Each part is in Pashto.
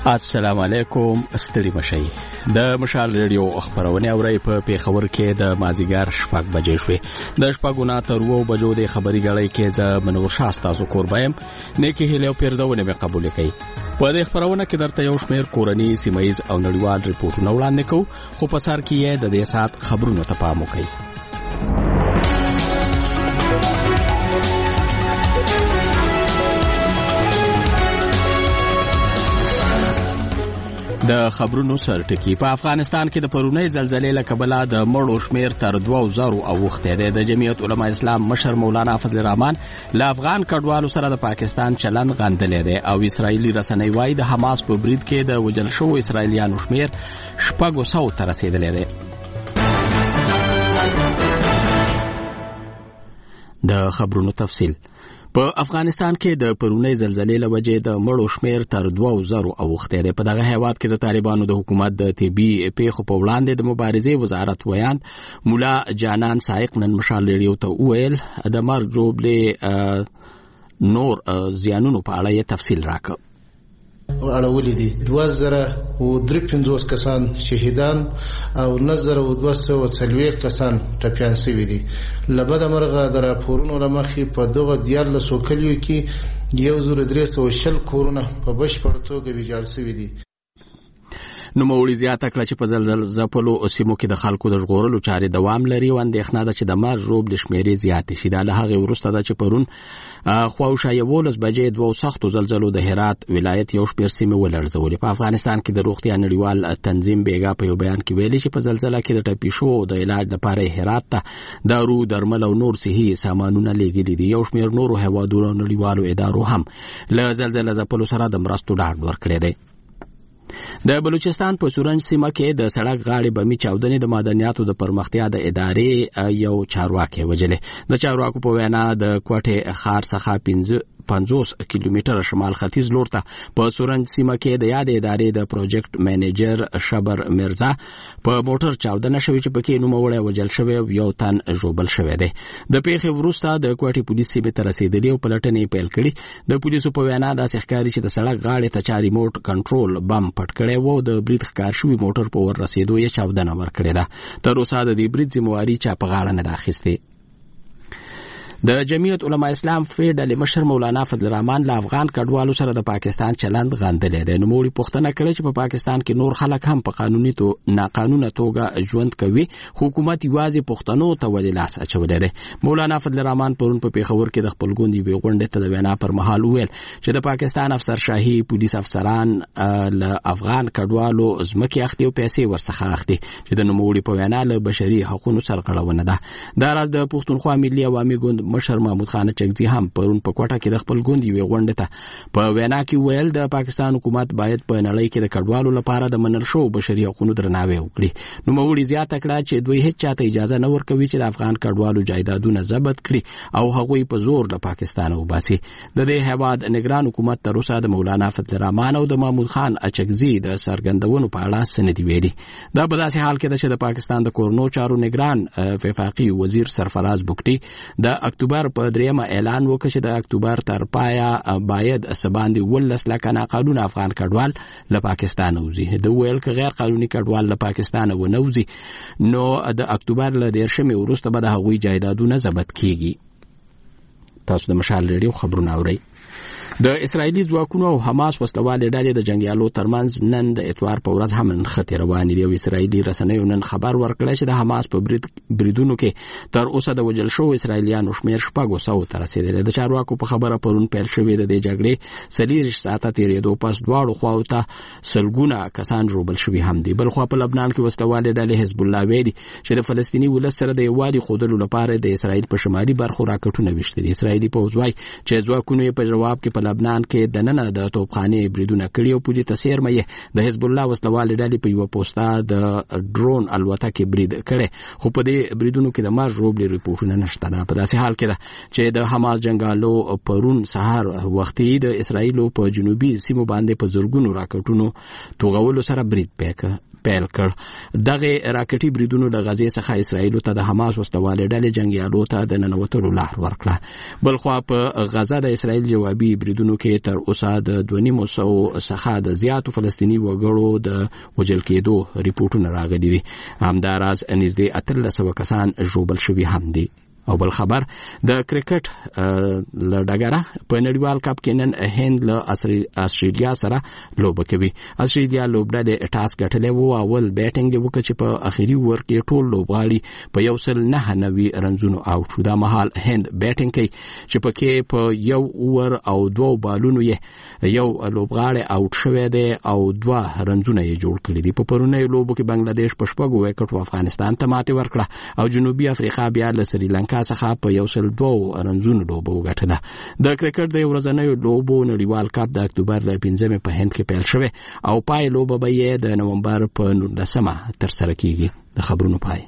السلام علیکم. ستړي مشئ. د مشال ریډیو خبرونه اوري په پیښور کې د مازیګر 6 بجې شوې. د 6 نه تر 2 بجو د خبري غړې کې ز منور شاستا سو قربایم نیکی هله پیردونه به قبول کړي. په دې خبرونه کې درته یو شمېر کورنی سیمایز او نړیوال ریپورتونه وړاندې کوو، خو په سر کې د دې سات خبرونه ته پام وکړئ. د خبرونو سرټکی په افغانستان کې د پرونی زلزلې له کبله د مړو شمیر تر 2000 اوخته ده. د جمعیت علما اسلام مشر مولانا فضل الرحمن له افغان کډوالو سره د پاکستان چلند غندلې ده او اسرایلی رسنۍ وايي د حماس په برید کې د وجل شو اسرایلیانو شمیر 600 ته رسیدلې ده. د خبرونو تفصیل. په افغانستان کې د پرونی زلزلې له وجې د مړو شمیر تر 2000 اوخته ده. په دغه هیواد کې د طالبانو د حکومت د طبي پیښو په وړاندې د مبارزې وزارت ویاند مولا جانان سائق نن مشال ریډیو ته ویل د مرګ جوړې نور زیانونو په اړه یې تفصیل راکړ. اړولې دي 2053 کسان شهیدان او 9240 کسان ټپيان شوي دي. لبد مرغه د راپورونو لمخې په دغه 14 کلیو کې 1320 کورونه په بشپړ توګه ویجاړ شوي دي. نو موري زیاته کړه چې په زلزل زپلو سیمو کې د خلکو د ژغورلو چارې دوام لري او اندېښنه ده چې د مرګ روب د شمیرې زیاتې شي. دا له هغې وروسته ده چې پرون خواوشا 11 بجې دوه سختو زلزلو د هرات ولایت یو شمېر سیمې ولړزولې. په افغانستان کې د روغتیا نړیوال تنظیم بیګا په یو بیان کې ویلي چې په زلزله کې د ټپي شو د علاج لپاره هرات ته دارو درمل او نور صحي سامانونه لیږلي دي. یو شمېر نورو هیوادونو نړیوالو ادارو هم له زلزله زپلو سره د مرستو ډاډ ورکړی دی. د بلوچستان په سورنج سیمه کې د سړک غاړې بمي چاودنې د معدنیاتو د پرمختیا د ادارې یو چارواکي وجلې. د چارواکو په وینا د کوټه خار څخه 50 کیلومتره شمال ختیځ لور ته په سورنج سیمه کې د یاد ادارې د پروجیکټ مینیجر شبر مرزا په موټر چاودنه شوې چې پکې نوموړی وجل شوی او یو تن ژوبل شوی دی. د پیښې وروسته د کوټه پولیس سیمې ته رسیدلي او پلټنې پیل کړي. د پولیسو په وینا داسې ښکاري چې د سړک غاړې ته چا ریموټ کنټرول بم پټ کړی و. د برید ښکار شوي موټر په ور رسیدو یې چاودنه ورکړې ده. تر اوسه د دې برید ذمہواري چا په غاړه نه ده اخیستې. د جمعیت علما اسلام فیډل مشر مولانا فضل الرحمن له افغان کډوالو سره د پاکستان چلند غندلې ده. نو موږ پوښتنه کړې چې په پاکستان کې نور خلک هم په قانوني ناقانونه توګه ژوند کوي، حکومت یوازې پښتنو ته ولې لاس اچولې ده. مولانا فضل الرحمن پرون په پیښور کې د خپل ګوند یوې غونډې ته د وینا پر مهال ویل چې د پاکستان افسرشاهي پولیس افسران له افغان کډوالو ځمکې اخلي او پیسې ورڅخه اخلي چې د نوموړي په وینا له بشري حقوقو سرغړونه ده. دا راز د پښتونخوا ملي عوامي ګوند مشر محمود خان چکزي هم پرون په کوټه کې د خپل ګوند یوې غونډې ته په وینا کې ویل د پاکستان حکومت باید په نړۍ کې د کډوالو لپاره د منل شو بشري حقوقو درناوی وکړي. نو موږ زیاته کړه چې دوی هیڅ چاته اجازه نه ورکوي چې د افغان کډوالو جایدادونه ضبط کړي او هغوی په زور د پاکستان وباسي. د دې هیواد نگران حکومت تر اوسه د مولانا فضل الرحمن او د محمود خان اچکزي د سرګندونو په اړه سندې ویلي. دا په داسې حال کې ده چې د پاکستان د کورنو چارو نگران وفاقي وزیر سرفراز بوکټي د اکتوبر په 3 اعلان وکړ چې د اکتوبر تر پایا باید سباندې 12 لکه ناقانونه افغان کډوال له پاکستان وځي. د ویل ک غیر قانوني کډوال له پاکستان ونوځي نو د اکتوبر له 13 وروسته به د هغوی جایدادونه ضبط کیږي. تاسو د مشال ریډیو خبرونه اورئ. د اسرایلی ځواکونو او حماس وسلوالې ډلې د جنگیالو ترمنځ نن د اتوار په ورځ هم نښتې روانې دي او اسرایلی رسنیو نن خبر ورکړی چې د حماس په بریدونو کې تر اوسه د وجل شو اسرایلیانو شمیر 600 ته رسیدلی. د چارواکو په خبره پرون پیل شوې د دې جګړې 40 ساعته تېرېدو پس دواړو خواو ته سلګونه کسان ژوبل شوي هم دي. بلخوا په لبنان کې وسلوالې ډلې حزب الله ویلي چې د فلسطیني ولس سره د یووالي ښودلو لپاره د اسرایل په شمالي برخو راکټونه ویشتلي. اسرایلي پوځ وایي چې ځواکونو یې په جواب کې په لبنان کې د ننه د توپخانې بریدونه کړي او پولیس تسیرمه یې د حزب الله وسلوالې ډلې په یو پوسټه د ډرون الوتکې برید کړي، خو په دې بریدونو کې د مرګ روبلې ریپورټونه نشته. دا په داسې حال کې ده چې د حماس جنگالو پرون سهار وختي د اسرایلو په جنوبي سیمو باندې په زرګونو راکټونو توغولو سره برید پیل کړ. دغه راکټي بریدونو د غزې څخه اسرائیل ته د حماس وسلوالې ډلې جنگیالو ته د ننوتلو لار ورکړه. بلخوا په غزه د اسرائیل جوابي بریدونو کې تر اوسه د 200 څخه د زیاتو فلسطینی وګړو د وژل کېدو ریپورتونه راغلي دي. همداراز نږدې 1300 کسان ژوبل شوي هم دي. او بل خبر د کرکټ لډګره په نړیوال کپ کې نن هند له استرالیا سره لوبه کوي. استرالیا لوبډله ټاس ګټلې وو، اول بیټینګ دی وکړي چې په اخیری ور کې ټول لوبغاړي په 109 رنزونو اوټ شو. دا مهال هند بیټینګ کوي چې پکې په یو اور او 2 بالونو یې یو لوبغاړی اوټ شوی دی او 2 رنزونه یې جوړ کړي دي. په پرونی لوبو کې بنگلاديش په 6 وکټو افغانستان ته ماتې ورکړه او جنوبي افریقا بیا له سریلانکا څخه په 102 رنزونو لوبه وګټله. د کرکټ د ورځنیو لوبو نړیوال کپ د اکتوبر ل 15 په هند کې پیل شوه او پای لوبه به یې د نومبر په 19 تر سره کیږي. د خبرونو پای.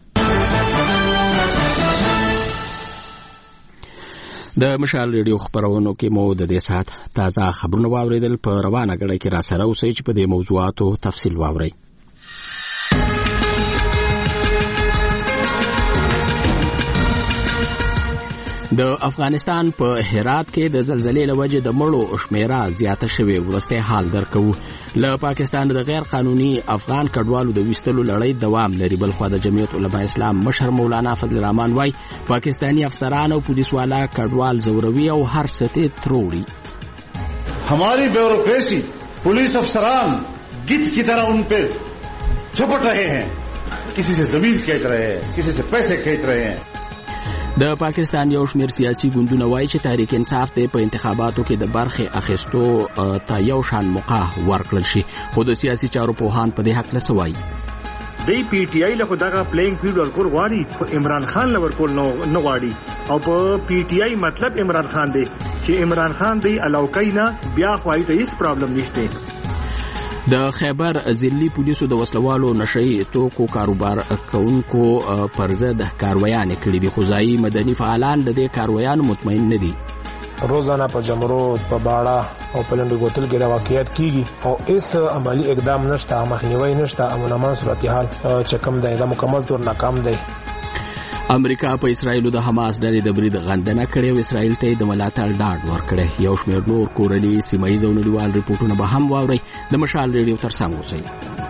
د مشال ریډیو خبرونو کې مو د دې سات تازه خبرونه واوریدل. په روانه غړي کې را سره اوسئ چې په دې موضوعاتو تفصیل واورئ. د افغانستان په هرات کې د زلزلې لوجه د مړو شمیره زیاته شوې. ورسته حال درکو. له پاکستان د غیر قانوني افغان کډوالو د وستلو لړۍ دوام لري. بل خو د جمعیت علماء اسلام مشر مولانا فضل الرحمن وايي پاکستانی افسران او پولیس والا کډوال زوروي او هر سته تروړي. हमारी bureaucracy police अफसरान गिद्ध की तरह उन पर झपट रहे हैं. किसी से जमीन खींच रहे हैं, किसी से पैसे खींच रहे हैं. د پاکستان یو شمېر سیاسي ګوندونه وایي چې تحریک انصاف ته په انتخاباتو کې د برخې اخیستو ته یو شان موقع ورکړل شي. خو د سیاسي چارو پوهان په دې حق له سوایي دی پی ټی آی له دغه پلینګ فیلډ ورکول غواړي، عمران خان له ورکول نه غواړي. او په پی ټی آی مطلب عمران خان دی چې عمران خان دی الاوکینا بیا خوای ته هیڅ پرابلم نشته. د خیبر ضلعي پولیسو د وسلوالو نشئی توکو کاروبار کوونکو پر ضد کاروایان کړي دي. خو ځایي مدني فعالان د دې کاروایانو مطمئن نه دي. روزانه په جمرود، په باړه او په لنډو ګوتل کې دا واقعیت کیږي او هیڅ عملی اقدام نشته، مخنیوي نشته. امن صورتحال چې کوم دی دا مکمل طور ناکام دی. امریکا په اسرائیلو د حماس ډلې د برید غندنه کړې او اسرائیل ته د ملاتړ ډاډ ورکړی. یو شمېر نور کورني سیمایي او نړیوال ریپورتونه به هم واورئ. د مشال ریډیو ترڅنګ اوسئ.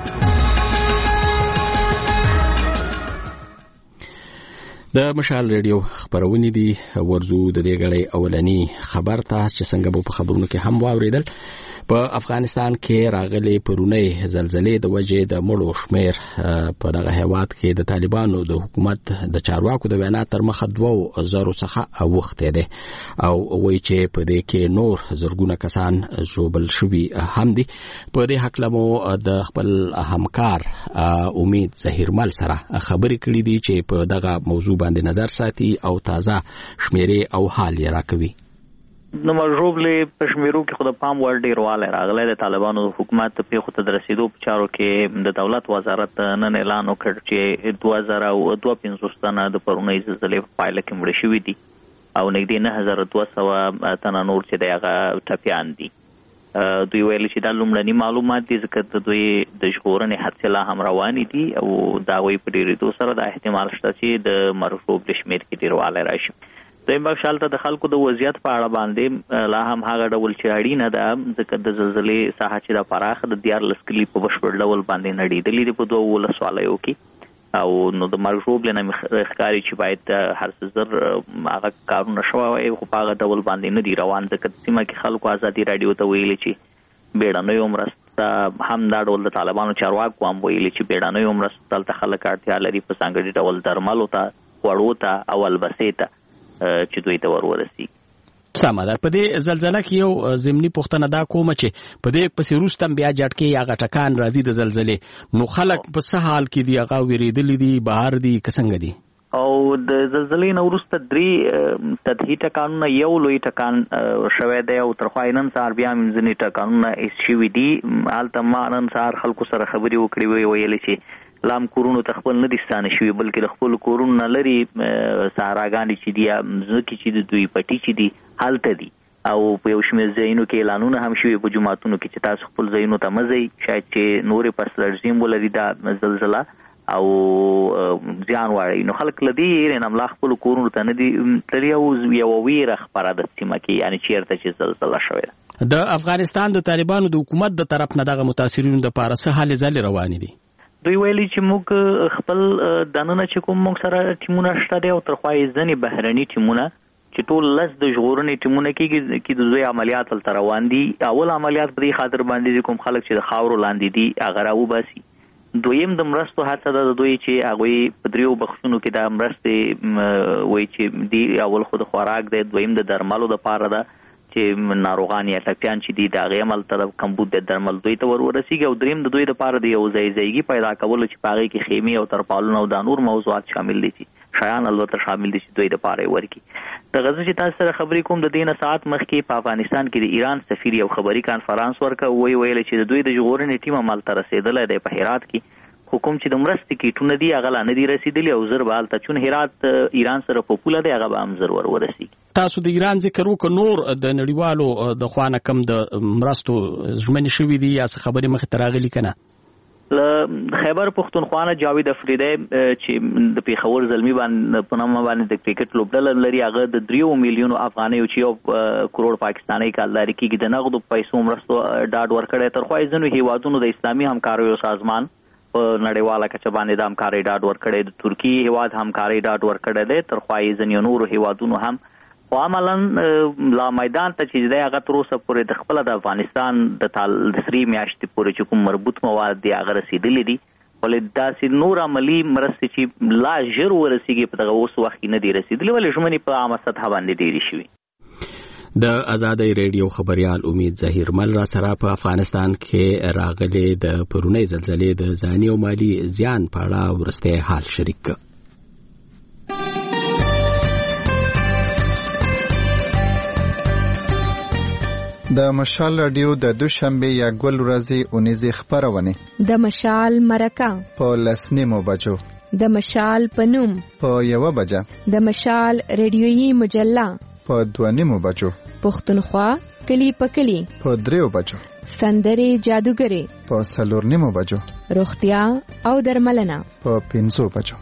د مشال ریډیو خبرونه دي. ورزو د دې غړې اولنی خبر ته چې څنګه په خبرونو کې هم واوریدل. په افغانستان کې راغلي پرونی زلزلې د وجې د مړو شمیر په دغه هیواد کې د طالبانو د حکومت د چارواکو د وینا تر مخه 2000 څخه اوخته ده او وایي چې په دې کې نور زرګونه کسان ژوبل شوي هم دي. په دې حق لمو د خپل همکار امید ظهیرمل سره خبرې کړې دي چې په دغه موضوع باندې نظر ساتي او تازه شمیرې او حال یې راکوي. نو مجروبلې په شمیرو کې خود پام ور ډیر واله راغله. د طالبانو حکومت په خود د رسیدو په چارو کې د دولت وزارت نن اعلان وکړ چې 2025 تنه د پرونی زلزلې په پایله کې مړ شوي دي او نږدې 9200 تنه نور چې دغه ټپيان دي. دوی ویل چې دا لومړني معلومات دي ځکه دوی د ژغورنې هڅې لا هم روانې دي او دا وایي په ډیرېدو سره د احتمال شته چې د مرغوب د شمیر کې ډیروالی راشي. دویم بخشال ته د خلکو د وضعیت په اړه باندې لا هم هغه ډول چې اړینه ده ځکه د زلزلې ساحه چې د پراخه د 14 کلی په بشپړ ډول باندې نړېدلې ده په 2 ولسوالیو کې او نو د مرغوب لنه ښکاري چې باید هر څه زر هغه کارونه شوی خو په هغه ډول باندې نه دی روان ځکه سیمه کې خلکو ازادي رادیو ته ویلي چې بیړنیو مرسته هم دا ډول د طالبانو چارواکو هم ویلي چې بیړنیو مرستو ته خلک اړتیا لري په ځانګړي ډول درملو ته، خوړو ته او البسې ته چې دوی ته ورورسي. سمه ده. په دې زلزلې کې یو ضمني پوښتنه دا کوم چې په دې پسې روستم بیا جټکې یا غټکان راځي د زلزلې نو خلک په څه حال کې دي؟ هغه ویریدلې دي، بهر دي، څنګه دي؟ او د زلزلې نه وروسته 3 تدهی ټکانونه یو لوی ټکان شوی دی او تر خاینن سار بیا منځني ټکانونه هیڅ شوي دي. هلته ما نن سهار خلکو سره خبرې وکړې ویلې چې لام کورونو تخپل نه دي ستانه شوي بلکې د خپل کورونو نه لري سهاراګانې چې دي ځکه چې دوی پټي چې دي هلته دي او په یو شمېر ځایونو کې اعلانونه هم شوي په جماعتونو کې چې تاسو خپل ځایونو ته مزئ، شاید چې نورې پس لړزیم ولري دا زلزله او ځان واړي. نو خلک لدی یې نه ملا خپل کورونو ته نه دي تللی او یو ویره خبره د سیمه کې یعنی چیرته چې زلزله شوې. د افغانستان د طالبانو د حکومت د طرف نه دغه متاثرینو د پاره څه حل ځل روانې دي؟ دوی ویلي چې موږ خپل دننه چې کوم موږ سره ټیمونه شته دي او ترخوا یې ځنې بهرني ټیمونه چې ټول لس د ژغورنې ټیمونه کې د دوی عملیات هلته روان دي. اول عملیات په دې خاطر باندې کوم خلک چې د خاورو لاندې دي هغه راوباسي. دویم د مرستو هڅه ده د دوی چې هغوی په دریو بخښونو کې د مرستې وایي چې دی اول خو د خوراک دی، دویم د درملو دپاره ده چې ناروغان یا ټپیان چې دي د هغې عمل ته کمبود د درمل دوی ته ورسیږي، او دریم د دوی دپاره د یو ځایګي پیدا کولو چې په هغې کې خیمې او ترپالونه او دا نور موضوعات شامل دي چې شیان البته شامل دي چې دوی دپاره یې ورکړي. د غزه چې تاسو سره خبرې کوم د دې نه ساعت مخکې په افغانستان کې د ایران سفیر یو خبري کانفرانس ورکړ، ویل چې د دوی د ژغورنې ټیم همالته رسېدلی دی په هرات کې، خو کوم چې د مرستې کیټونه دي هغه لا نه دي رسېدلي او ژر به هلته چون هرات ایران سره په پوله دی هغه به هم ژر ورسېږي. تاسو د ایران ذکر وکړ، نور د نړیوالو د خوا نه کم د مرستو ژمنې شوي دي یا څه خبرې مخې ته راغلي که نه؟ له خیبر پښتونخوا نه جاوید افریدی چې د پیښور زلمی باندې په نامه باندې د کرکټ لوبډله لري، هغه د 3 میلیونو افغانیو چې 1 کروڑ پاکستاني کالداري کېږي د نغدو پیسو مرستو ډاډ ورکړی. ترخوا یې ځینو هیوادونو د اسلامي همکاریو سازمان په نړیواله کچه باندې د همکارۍ ډاډ ورکړی، د ترکیې هیواد همکارۍ ډاډ ورکړی دی، ترخوا یې ځینو نورو هیوادونو هم. خو عملا لا میدان ته چې دی هغه تر اوسه پورې د خپله د افغانستان د 3 میاشتې پورې چې کوم مربوط مواد دي هغه رسېدلي دي، ولې داسې نور عملي مرستې چې لا ژر ورسېږي په دغه اوس وخت کې نه دي رسېدلي، ولې ژمنې په عامه سطحه باندې ډېرې شوي. د ازادۍ ریډیو خبریال امید ظهیرمل را سره په افغانستان کې راغلي د پرونۍ زلزلې د ځاني او مالي زیان په اړه وروستی حال شریک کړ. د مشال رادیو د دوشنبه یا ګل ورځې اونیزه خبرونه د مشال مرکه په 10 بجو، د مشال پنوم په 1 بجه، د مشال ریډیویی مجله په 2 بجو، پښتونخوا کلی په کلی په 3 بجو، سندري جادوګری په 4 بجو، روغتیا او درملنه په 5 بجو.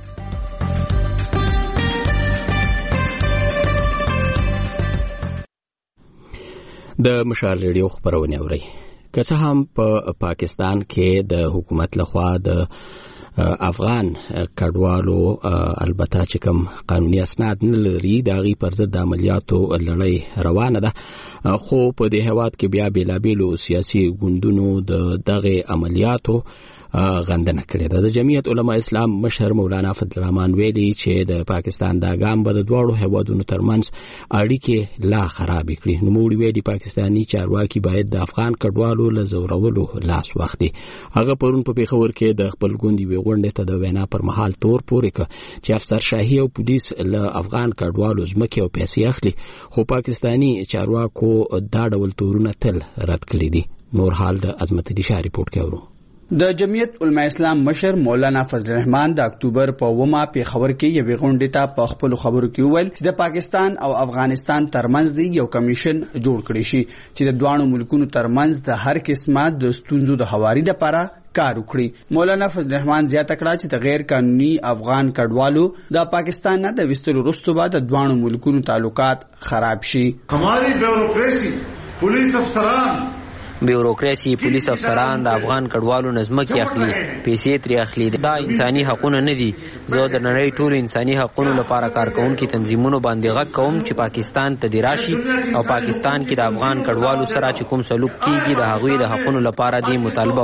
د مشال ریډیو خبرونه اوري. که څه هم په پاکستان کې د حکومت لخوا د افغان کډوالو البته چې کوم قانوني اسناد نه لري د هغې پر ضد د عملیاتو لړۍ روانه ده، خو په دې هېواد کې بیا بېلابېلو سیاسي ګوندونو د دغې عملیاتو غندنه کړې ده. د جمعیت علما اسلام مشر مولانا فضل الرحمن ویلي چې د پاکستان دا ګام به د دواړو هېوادونو ترمنځ اړیکې لا خرابې کړي. نوموړي ویلي پاکستاني چارواکي باید د افغان کډوالو له ځورولو لاس واخلي. هغه پرون په پېښور کې د خپل ګوند یوې غونډې ته د وینا پر مهال تور پورې کړ چې افسرشاهي او پولیس له افغان کډوالو ځمکې او پیسې اخلي، خو پاکستاني چارواکو دا ډول تورونه تل رد کړي دي. نور حال د عظمت علي شاه ریپورټ کې اورو. د جمعیت علما اسلام مشر مولانا فضل الرحمن د اکتوبر په 9 پیښور کې یوې غونډې ته په خپل خبرو کې وویل چې د پاکستان او افغانستان ترمنځ دی یو کمیشن جوړ کړی شي چې د دوه ملکونو ترمنځ د هر قسمه د ستونزو د هواري لپاره کار وکړي. مولانا فضل الرحمن زیاته کړه چې د غیر قانوني افغان کډوالو د پاکستان نه د وستلو وروسته بعد د دوه ملکونو تعلقات خراب شي. हमारी ब्यूरोक्रेसी पुलिस अफसरान بیوروکراسي پولیس افسران د افغان کډوالو نظمکې اخلي، پیسې ترې اخلي. دا انساني حقونه نه دي. زه د نړۍ ټول انساني حقونو لپاره کارکونکو تنظیمونو باندې غږ کوم چې پاکستان ته دی راشي او پاکستان کې د افغان کډوالو سره چې کوم سلوک کیږي د هغوی د حقونو لپاره دی مطالبه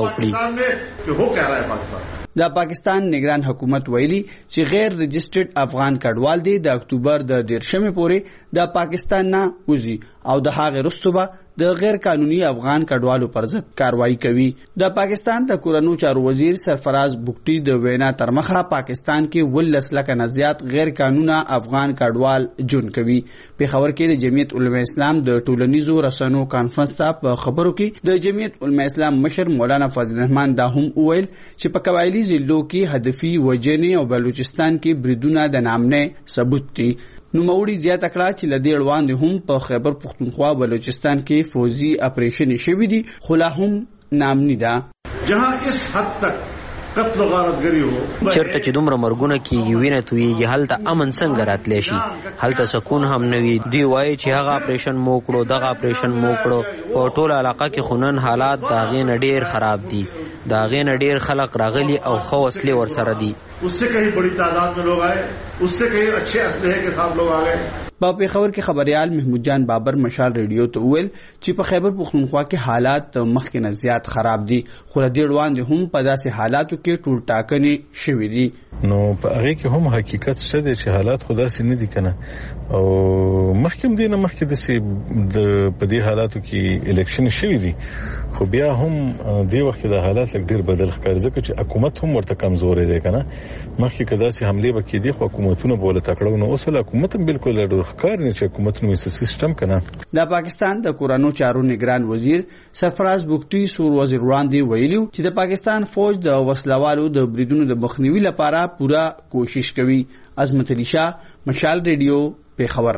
وکړي. د پاکستان نگران حکومت ویلي چې غیر رجسټرډ افغان کډوال دی د اکتوبر د 10 پورې د پاکستان نه وځي او د هغه وروسته د غیر قانوني افغان کډوالو پر ضد کاروایی کوي. د پاکستان د کورنو چارو وزیر سرفراز بوکټي د وینا تر مخه پاکستان کې 12 لکه نه زیات غیر قانوني افغان کډوال جون کوي. په خبر کې د جمعیت علما اسلام د ټولنیزو رسنیو کانفرنس ته په خبرو کې د جمعیت علما اسلام مشر مولانا فضل الرحمن دا هم ویل چې په قبایلی ضلعو کې هدفي وجنې او بلوچستان کې بریدونه د نامنه ثبوت دي. نوموړي زیاته کړه چې له دې وړاندې هم په خیبر پختونخوا بلوچستان کې فوجي اپریشن شوی دي خو لا هم نامني ده. جهاں اس حد تک قتل و غارتګری هو چرته چې دومره مرګونه کیږي وینه تویږي هلته امن څنګه راتلی شي هلته سکون هم نه وي. دوی وایي چې هغه اپریشن مو کړو دغه اپریشن مو کړو په ټوله علاقه کې خونن حالات د هغې نه ډېر خراب دي د هغې نه ډېر خلک راغلي او ښه وسلې ورسره دي. اس سے کہیں بڑی تعداد میں لوگ آئے اس سے کہیں اچھے اسلحے کے ساتھ لوگ آ گئے. په پیښور کې خبريال محمود جان بابر مشال ریډیو ته وویل چې په خیبر پختونخوا کې حالات مخکې نه زیات خراب دي خو له دې وړاندې هم په داسې حالاتو کې ټول ټاکنې شوې دي. نو په هغه کې هم حقیقت څه دی چې حالات خدا سي نه دي کنه او مخکې دینه مخکې د په دې حالاتو کې الیکشن شوی دي خو بیا هم دې وخت د حالات لږ ډیر بدل ښکاري ځکه چې حکومت هم ورته کمزورې ده کنه مخکې کدا سي حمله وکړي دي خو حکومتونه بوله تکړه نو اوس له حکومت بالکل ډیر ښکار نه چې حکومتونو یې سیستم کنه. د پاکستان د کورونو چارو نگران وزیر سرفراز بوکټي سور وزیر وړاندې ویلو چې د پاکستان فوج د وسلوالو د بریدونو د مخنیوي لپاره پورا کوشش کوي. عظمت علي شاه مشال ریډیو پیښور.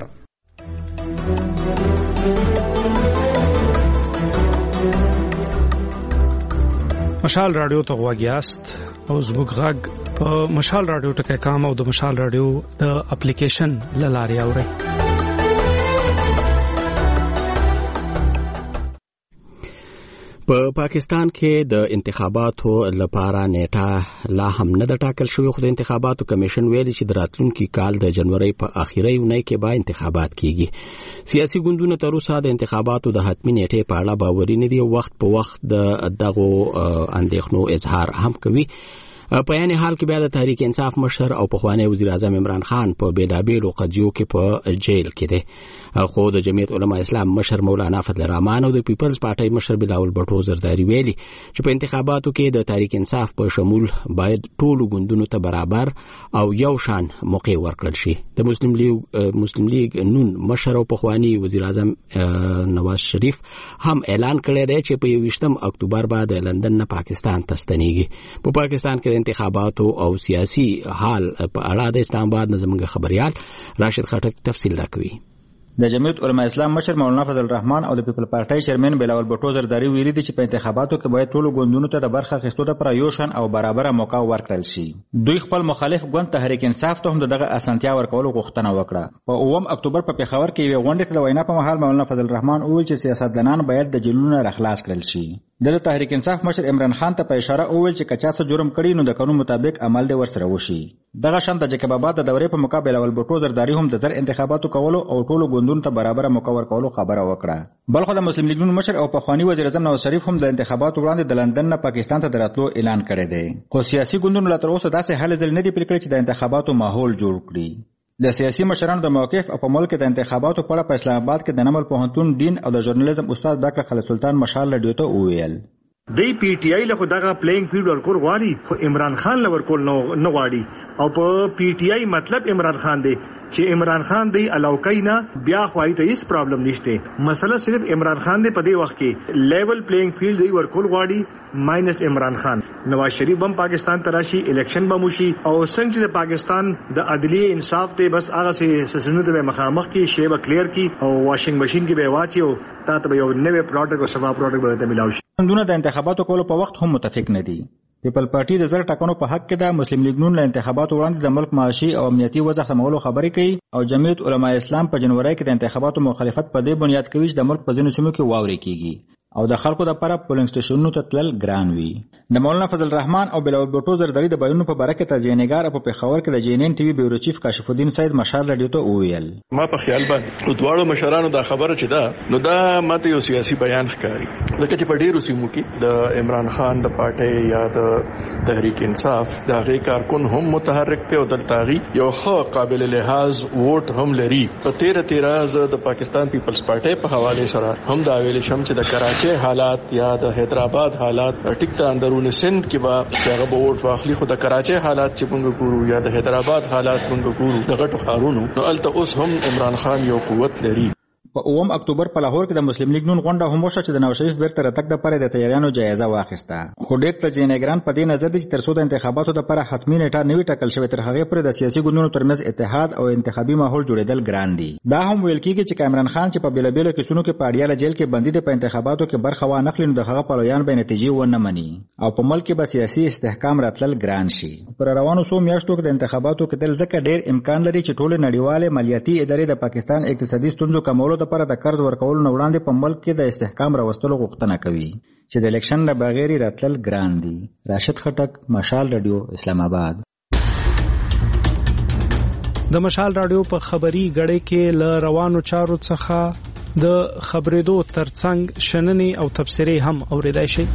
مشال رادیو ته غواګیاست او زموږ غږ په مشال رادیو ټکی کام او د مشال رادیو د اپلیکیشن لارې اورئ. په پاکستان کې د انتخاباتو لپاره نیټه لا هم نه د ټاکل شوی خو د انتخاباتو کمیشن ویلي چې د راتلونکي کال د جنوري په اخیری اونۍ کې به انتخابات کیږي. سیاسي ګوندونه تر اوسه د انتخاباتو د حتمی نیټې په اړه باوري نه دي او وخت په وخت دغه اندېښنو اظهار هم کوي. په یعنی حال کې بیا د تحریک انصاف مشر او پخوانی وزیر اعظم عمران خان په بیلابیلو قضیو کې په جیل کې دی خو د جمعیت علماء اسلام مشر مولانا فضل الرحمن او د پیپلز پارټي مشر بلاول بټو زرداری ویلي چې په انتخاباتو کې د تحریک انصاف په شمول باید ټولو ګوندونو ته برابر او یو شان موقع ورکړل شي. د مسلم لیگ نون مشر او پخوانی وزیر اعظم نواز شریف هم اعلان کړی دی چې په 28 اکتوبر بعد لندن نه پاکستان ته ستنیږي. په پاکستان کې د انتخاباتو او سیاسي حال په اړه د اسلام آباد نظمګ خبريال راشد خټک تفصیل راکوي. د جمعیت علماء اسلام مشر مولانا فضل الرحمن او د پیپل پارټي چیرمن بلاول بټو زرداری ویلي دي چې په انتخاباتو کې باید ټولو ګوندونو ته د برخه اخیستو لپاره یو شان او برابر موقع ورکړل شي. دوی خپل مخالف ګوند تحریک انصاف ته هم دغه اسانتیا ورکولو غوښتنه وکړه. په 9 اکتوبر په پیښور کې یو غونډه کې وینا په مهال مولانا فضل الرحمن وویل چې سیاستدانان باید د جیلونو راخلاص کړل شي. د تحریک انصاف مشر عمران خان ته په اشاره وویل چې کچا څه جرم کړي نو د قانون مطابق عمل دی ورسره وشي. دغه شان د جکباباد د دورې په مقابله ول بټو زرداری هم د زر انتخاباتو کولو او ټولو ګوندونو ته برابر موقع ورکولو خبره وکړه. بلخو د مسلم لیگ مشر او پخوانی وزیر اعظم نواز شریف هم د انتخاباتو وړاندې د لندن نه پاکستان ته دراتلو اعلان کړی دی. خو سیاسي ګوندونو لا تر اوسه داسې هلې ځل نه دی پرې کړی چې د انتخاباتو ماحول جوړ کړي. د سیاسي مشرانو د موقف په ملک د انتخاباتو په اړه په اسلام آباد کې د نمل پوهنتون دین او د ژورنالیزم استاد ډاکټر خالد سلطان مشال رادیو ته وویل دی پی ټی آی له دغه پلیینګ فیلډ ورکول غواړي خو عمران خان له ورکول نه غواړي او په پی ټی آی مطلب عمران خان دی چې عمران خان دی علاوکینا بیا خوای ته هیڅ پرابلم نشته. مسله صرف عمران خان دی په دې وخت کې لیول پلیینګ فیلډ دی ورکول غواړي ماینس عمران خان. نواز شریف هم پاکستان تراشي الیکشن به موشي او څنګه چې پاکستان د عدلی انصاف ته بس هغه سيزونه ته مخامخ کې شی به کلیر کی او واشنګ ماشين کې به واچي او تاسو به یو نوې پروډکټ او صفا پروډکټ به ته ملاوي. ګوندونه د انتخاباتو کولو په وخت هم متفق نه دي. پیپل پارټي د زر ټاکنو په حق کې د مسلم لیگ نون له انتخاباتو وړاندې د ملک معاشي او امنیتي وضع سمولو خبرې کوي او جمعیت علماء اسلام په جنوري کې د انتخاباتو مخالفت په دې بنیاد کوي چې د ملک په ځینو سیمو کې واوري کیږي او د خلکو د لپاره پولینګ سټیشنونو ته تلل ګران وي. د مولانا فضل الرحمن او بلاول بټو زرداری د بیانونو په برکت ته ځینګار په پیښور کې د جینین ټي وي بیورو چیف کاشف الدین سید مشال رادیو ته وویل ما په خیال باندې دواړو مشرانو دا خبره چې دا نو دا ماته یو سیاسي بیان ښکاري لکه چې په ډیرو سیمو کې د عمران خان د پارټي یا د تحریک انصاف دا غي کارکون هم متحرک په او د تاغي یو ښه قابل لحاظ ووټ هم لري. په 13 د پاکستان پیپلز پارټي په حواله سره هم دا ویل شم چې د کراچي حالات یا د حیدرآباد حالات ټیک ته اندرونه سند کې با هغه ووټ واخلي خو د کراچي حالات چې موږ ګورو یا د حیدرآباد حالات موږ ګورو د غټو ښارونو نو الته اوس هم عمران خان یو قوت لري. په 9 اکتوبر په لاهور کې د مسلم لیگ نون غونډه هم وشوه چې د نواز شریف بیرته راتګ لپاره د تیاریانو جایزه واخیسته. خو ډېر تجزیه‌نګران په دې نظر دي چې تر څو د انتخاباتو لپاره حتمي نیټه نه وي ټاکل شوې تر هغې پورې د سیاسي ګوندونو ترمنځ اتحاد او انتخابي ماحول جوړېدل ګران دي. دا هم ویل کېږي چې عمران خان چې په بیلابیلو کیسونو کې په اډیاله جیل کې بندي دی په انتخاباتو کې برخه وانخلي نو د هغه پلویان به نتیجې ونه مني او په ملک کې به سیاسي استحکام راتلل ګران شي. پر روانو څو میاشتو کې د انتخاباتو کې تل ځکه ډېر امکان لري چې ټولې نړیوالې مالیاتي ادارې د پاکستان اقتصادي ستونزو کمولو لپاره د قرض ورکولو نه وړاندې په ملک کې د استحکام راوستلو غوښتنه کوي چې د الیکشن نه بغیر راتلل ګران دي. راشد خټک، مشال رادیو، اسلام آباد. د مشال رادیو په خبري غړې کې ل روانو چارو څخه د خبرېدو ترڅنګ شننې او تبصرې هم اوریدای شي.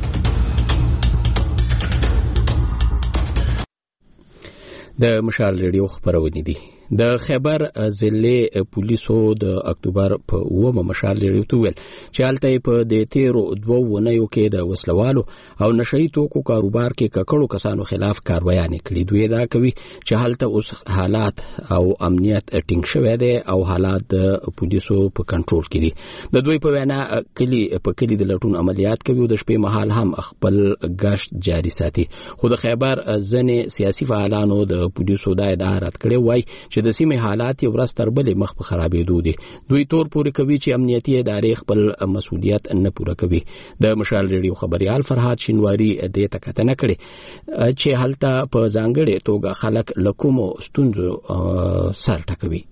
د مشال رادیو خبرونه دي. د خیبر ضلع پولیسو د اکتوبر په 9 مشال رادیو ته ویل چې هلته په د تیرو 2 ونیو کې د وسلوالو او نشئی توکو کاروبار کې ککړو کسانو خلاف کاروایانې کړې. دوی دا کوي چې هلته اوس حالات او امنیت ټینګ شوی دی او حالات د پولیسو په کنټرول کې دي. د دوی په وینا کلی د لټون عملیات کوي او د شپې مهال هم خپل گشت جاری ساتي. خو د خیبر ځنې سیاسي فعالانو د پولیسو دا ادعا رد کړې وای چې د سیمې حالات یو ورځ تر بلې مخ په خرابېدو دي. دوی تور پورې کوي چې امنیتي ادارې خپل مسؤلیت نه پوره کوي. د مشال رادیو خبريال فرهاد شینواری دې ته کتنه کړې چې هلته په ځانګړې توګه خلک له کومو ستونزو سر ټکوي.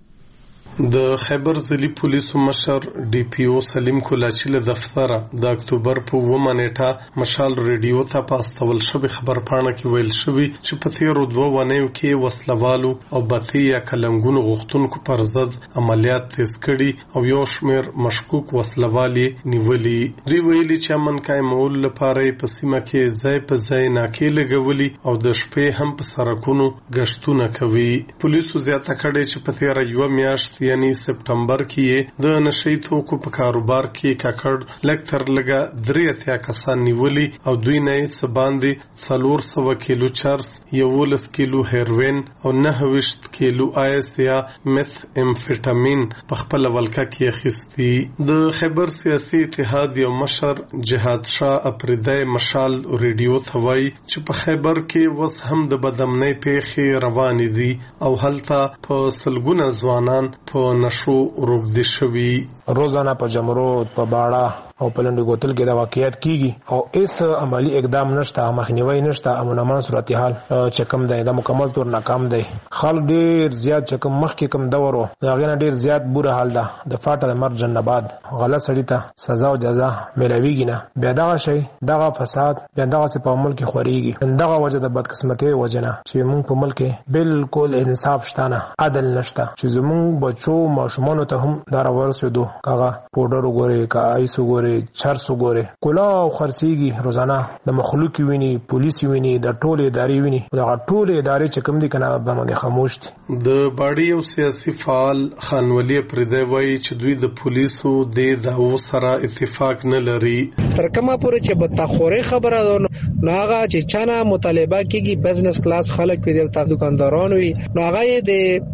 د خیبر ضلعي پولیسو مشر ډي پی او سلیم کولاچي له دفتره د اکتوبر په 9 نیټه مشال رادیو ته په استول شوی خبرپاڼه کې ویل شوی چې په تیرو 2 ونیو کې وسلوالو او بتی یا کلنګونو غوښتونکو پر ضد عملیات تیز کړي او یو شمېر مشکوک وسلوالي نیولي. دوی ویلي چې امن قایمولو لپاره په سیمه کې ځای په ځای ناکې لګولي او د شپې هم په سړکونو گشتونه کوي. پولیسو زیاته کړې چې په تیره یو میاشت یعنی سپټمبر کې د نشئی توکو په کاروبار کې ککړ لکتر لګه 3 کسان نیولي او دوی نه یې باندې 400 کیلو چرس، 11 کیلو هیروین او 29 کیلو آیس یا میث امفیټامین په خپل ولکه کې اخیستي. د خیبر سیاسي اتحاد یو مشر جهاد شاه اپریدای مشال رادیو ته وایي چې په خیبر کې وس هم د بدامنۍ پیښې روانې دي او هلته په سلګونه ځوانان په نشو روږدي شوي. روزانه په جمرود، په باړه او په لنډي ګوتل کې دا واقعیت کیږي او اس عملی اقدام نشته، مخنیوي نشته، امن امان صورتحال چې کم دی دا مکمل طور ناکام دی. خلک ډیر زیات چې کم مخکې کم دورو هغه نه ډیر زیات بوره حال ده. د فاټه د مرګ جنباد غلط سړی ته سزا او جزا ملويږي نه. بیا دغه شی دغه فساد بیا دغه څه په ملک خوريږي. دغه وجه د بدقسمتۍ وجنه چې موږ په ملک بالکل انصاف شته نه، عدل نشته چې زموږ بچو ماشومان ته هم دا ورسېدو کاغه پودر وګوري کا ایس وګوري چرس وګوري کلا او خرڅيږي. روزانه د مخلوق ویني، پولیس ویني، د ټولې ادارې ویني. دا ټولې ادارې چې کوم دي کنه باندې خاموش دي. د باډي او سیاسي فعال خانولي پردې وایي چې دوی د پولیسو د داو سره اتفاق نه لري. تر کومه پورې چې بتاخوري خبره نو هغه چې چانه مطالبه کیږي بزنس کلاس خلک کې د دکاندارانو وي نو هغه د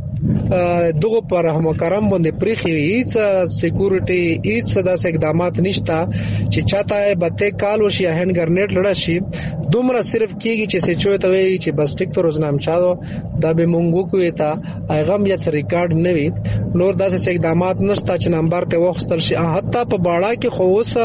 دغه پر رحم کرم باندې پریخي هیڅ سکیورټي هیڅ داسې اقدامات نشته چې چاته بته کال وشي هند ګرنیټ لړ شي. دومره صرف کیږي چې سچوي ته وي چې بس ټیک تو روزنامه چاو دا به مونږ کوی تا ایغم یا ریکارډ نه وي. نور داسې اقدامات نشته چې نمبر ته وښتل شي. حتی په باړه کې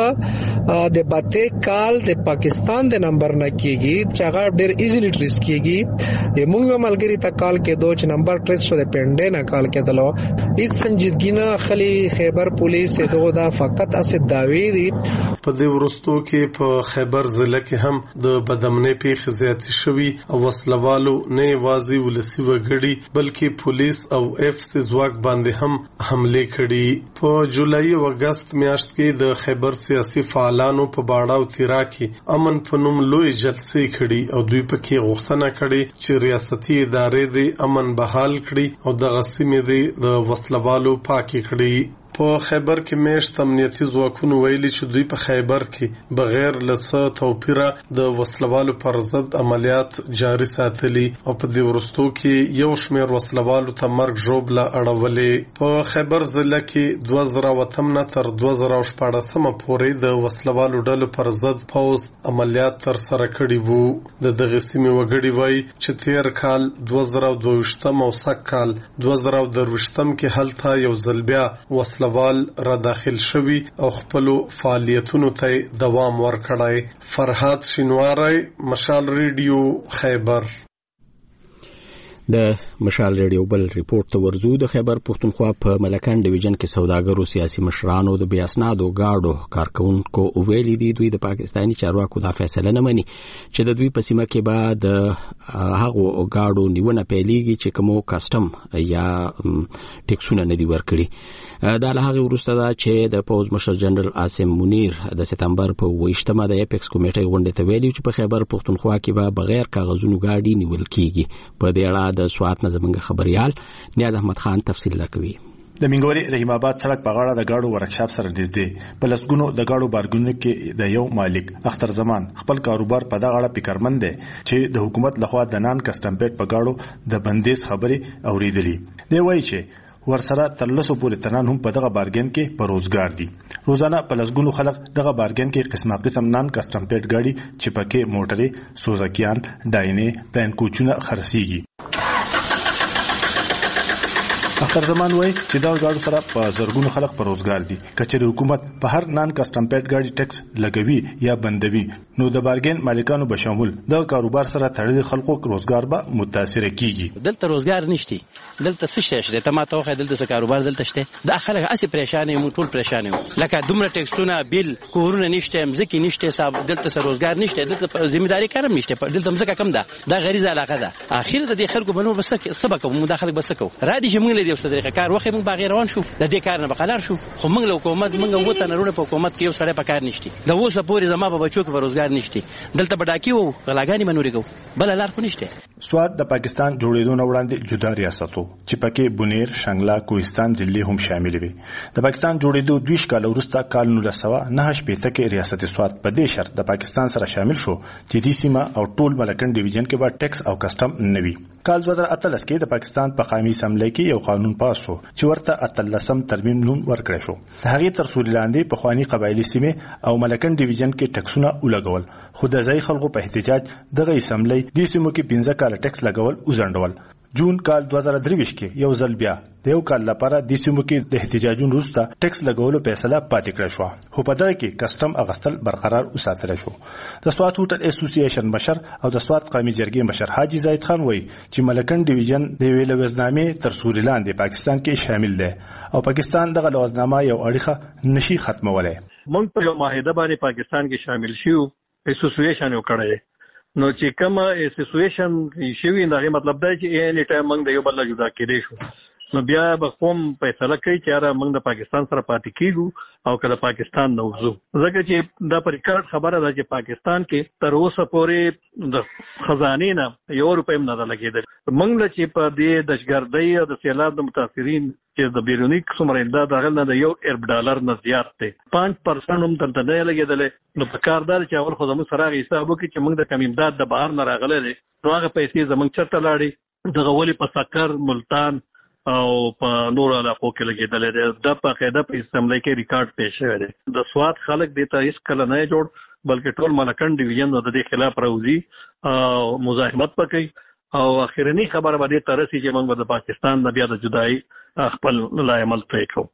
خو د بته کال د پاکستان د نمبر نه کیږي چې هغه ډیر ایزیلی ټریس کیږي. موږ ملګری ته کال کې دوه نمبر ټریس شو د پنده نه کال کې دلو هیڅ سنجیدګي نه خلی خیبر پولیس دغه دا فقط اسه داوی دي. په دې ورستو کې په خیبر ضلع کې هم د بدامنۍ پیښې زیاتې شوي او وسلوالو نه یوازې ولسي وګړي بلکې پولیس او اف سي ځواک باندې هم حمله کړي. په جولای او اگست میاشت کې د خیبر سیاسي فعالانو په باړه او تیرا کې امن په نوم لوی جلسې کړي او دوی پکې غوښتنه کړې چې ریاستي ادارې د امن بحال کړي او د غسیمې د وسلوالو پاکي کړي. په خیبر کې میشت امنیتي ځواکونو ویلي چې دوی په خیبر کې بغیر له څه توپیره د وسلوالو پر ضد عملیات جاري ساتلي او په دې وروستو کې یو شمېر وسلوالو ته مرګ ژوبله اړولې. په خیبر ضلع کې 2008 نه تر 2014 پورې د وسلوالو ډلو پر ضد پوځ عملیات تر سره کړي وو. د دغه سیمې وګړي وایي چې تیر کال 2022 او سږ کال 2023 کې هلته یو ځل بیا وسلوال را داخل شوي او خپلو فعالیتونو ته دوام ورکړی. فرهاد شینواری، مشال ریډیو، خیبر. د مشال ریډیو بل ریپورت ته ورزو. د خیبر پښتونخوا په ملکان ډیویژن کې سوداګرو، سیاسي مشرانو، د بې اسنادو گاډو کارکونکو ویلي دي دوی د پاکستاني چارواکو دا فیصله نه مني چې د دوی په سیمه کې به د هغو گاډو نیونه پیلېږي چې کومو کسټم یا ټیکسونه نه دي ورکړي. دا له هغې وروسته ده چې د پوځ مشر جنرال عاصم منیر د سپتمبر په 28 د اپیکس کمیټې غونډې ته ویلي چې په خیبر پښتونخوا کې به بغیر کاغذونو گاډي نیول کیږي. په دې اړه د سوات نه زموږ خبريال نیاز احمد خان تفصیل راکوي. د منګوري رحیم آباد سړک په غاړه د گاډو ورکشاپ سره نږدې په لسګونو د گاډو بارګونو کې د یو مالک اختر زمان خپل کاروبار په دغه اړه فکرمند دی چې د حکومت لخوا د نان کسټم پیټ په گاډو د بندیز خبرې اوریدلې. دی وایي چې ورسره تر لسو پورې تنان هم په دغه بارګین کې په روزګار دي. روزانه په لسګونو خلک دغه بارګین کې قسمه قسم نان کسټم پیټ گاډي چې پکې موټرې، سوزکیان، ډاینې، پلان کوچونه خرڅيږي. اختر زمان وای چې دا گاډو سره په زرګونو خلک په روزګار دي. کچې حکومت په هر نان کسټم پیټ گاډي ټیکس لګوي یا بندوي نو د بارګین مالکانو به شامل د کاروبار سره تړلي خلکو روزګار به متاثر کیږي. دلته روزګار نشته، دلته څه شي شته، ته ما ته وخت دلته کاروبار دلته شته. دا خلک اسی پریشان یو، ټول پریشان یو، لکه دومره ټیکسونه، بیل، کورونه نشته، مزکی نشته، صاحب دلته سره روزګار نشته، دلته ځمېداري کارم نشته، دلته مزکه کم ده. دا غریزه علاقه ده. اخر د دې خلکو بنور بس سبق مداخله بس کو را دي چې موږ له دې طریقه کار وخت موږ باغ روان شو، د دې کار نه بقلار شو. خو موږ له حکومت موږ وته نه رونه په حکومت کې یو سړی په کار نشته. د اوسه پورې زما په بچو کې روزګار نشته، دلته بډاکی وو غلاګانی منوري کو بل لار خو نشته. سواد د پاکستان جوړېدو نه وړاندې جدا ریاستو چې پکې بونیر، شنګلا، کوهستان ضلع هم شامل وي. د پاکستان جوړېدو 2 کال وروسته کال 1989 کې ریاست سواد په دې شرط د پاکستان سره شامل شو چې د سیمه او ټول ملکن ډیویژن کې به ټیکس او کسټم نه وي. کال 2013 کې د پاکستان په قومي اسمبلی کې یو قانون پاس شو چې ورته 13 ترمیم نوم ورکړی شو. د هغې تر سوري لاندې په خواني قبایلی سیمې او ملکن ډیویژن کې ټیکسونه ولګول، خو د ځای خلکو په احتجاج دغه اسمبلی د سیمو کې 15 کال ټیکس لګول وزندول. جون کال 2023 کې یو ځل بیا د یو کال لپاره د سیمو کې د احتجاجونو وروسته ټیکس لګولو فیصله پاتې کړه شو، خو په دغه کې کسټم اغستل برقرار وساتل شو. د سوات هوټل اسوسییشن مشر او د سوات قومي جرګې مشر حاجی زاید خان وایي چې ملکن ډیویژن د ویل وزنامې تر سوري لاندې پاکستان کې شامل دی او پاکستان دغه لوزنامه یو اړیخه نشي ختمولای. موږ په یو معاهده باندې پاکستان کې شامل شو، اسوسییشن یو کړی. نو چې کومه اسوسییشن شوی دا مطلب دی چې اني ټایم موږ د یو بل جدا کېدې شو. نو بیا به قوم فیصله کوي چې را موږ د پاکستان سره پاتې کیږو او کله پاکستان نه وځو. ځکه چې دا پر ریکارډ خبره ده چې پاکستان کې تر اوسه پورې د خزانې نه یو روپۍ هم نه لګېدل. موږ چې په دې دهشتګردۍ او د سیلاب د متاثرین چې د بیرونی څومره امداد راغلی نه د $1 نه زیات دی، 5% هم دلته نه لګېدلی. نو په کار دا چې اول خو زموږ سره هغه حساب وکړي چې موږ د کم امداد د بهر نه راغلی دی، نو هغه پیسې زموږ چېرته لاړې؟ دغه ولې په سکر، ملتان او په نورو علاقو کې لګېدلی دی. دا په قاعده په اسمبلی کې ریکارډ پیښ شوی دی. د سوات خلک دې ته هېڅکله نه جوړ، بلکې ټول ملکن ډیویژن د دې خلاف راوځي او مزاحمت وکړي او اخرنی خبره به دې ته رسي چې موږ د پاکستان نه بیا د جدایي خپل لایمل پرې کوو.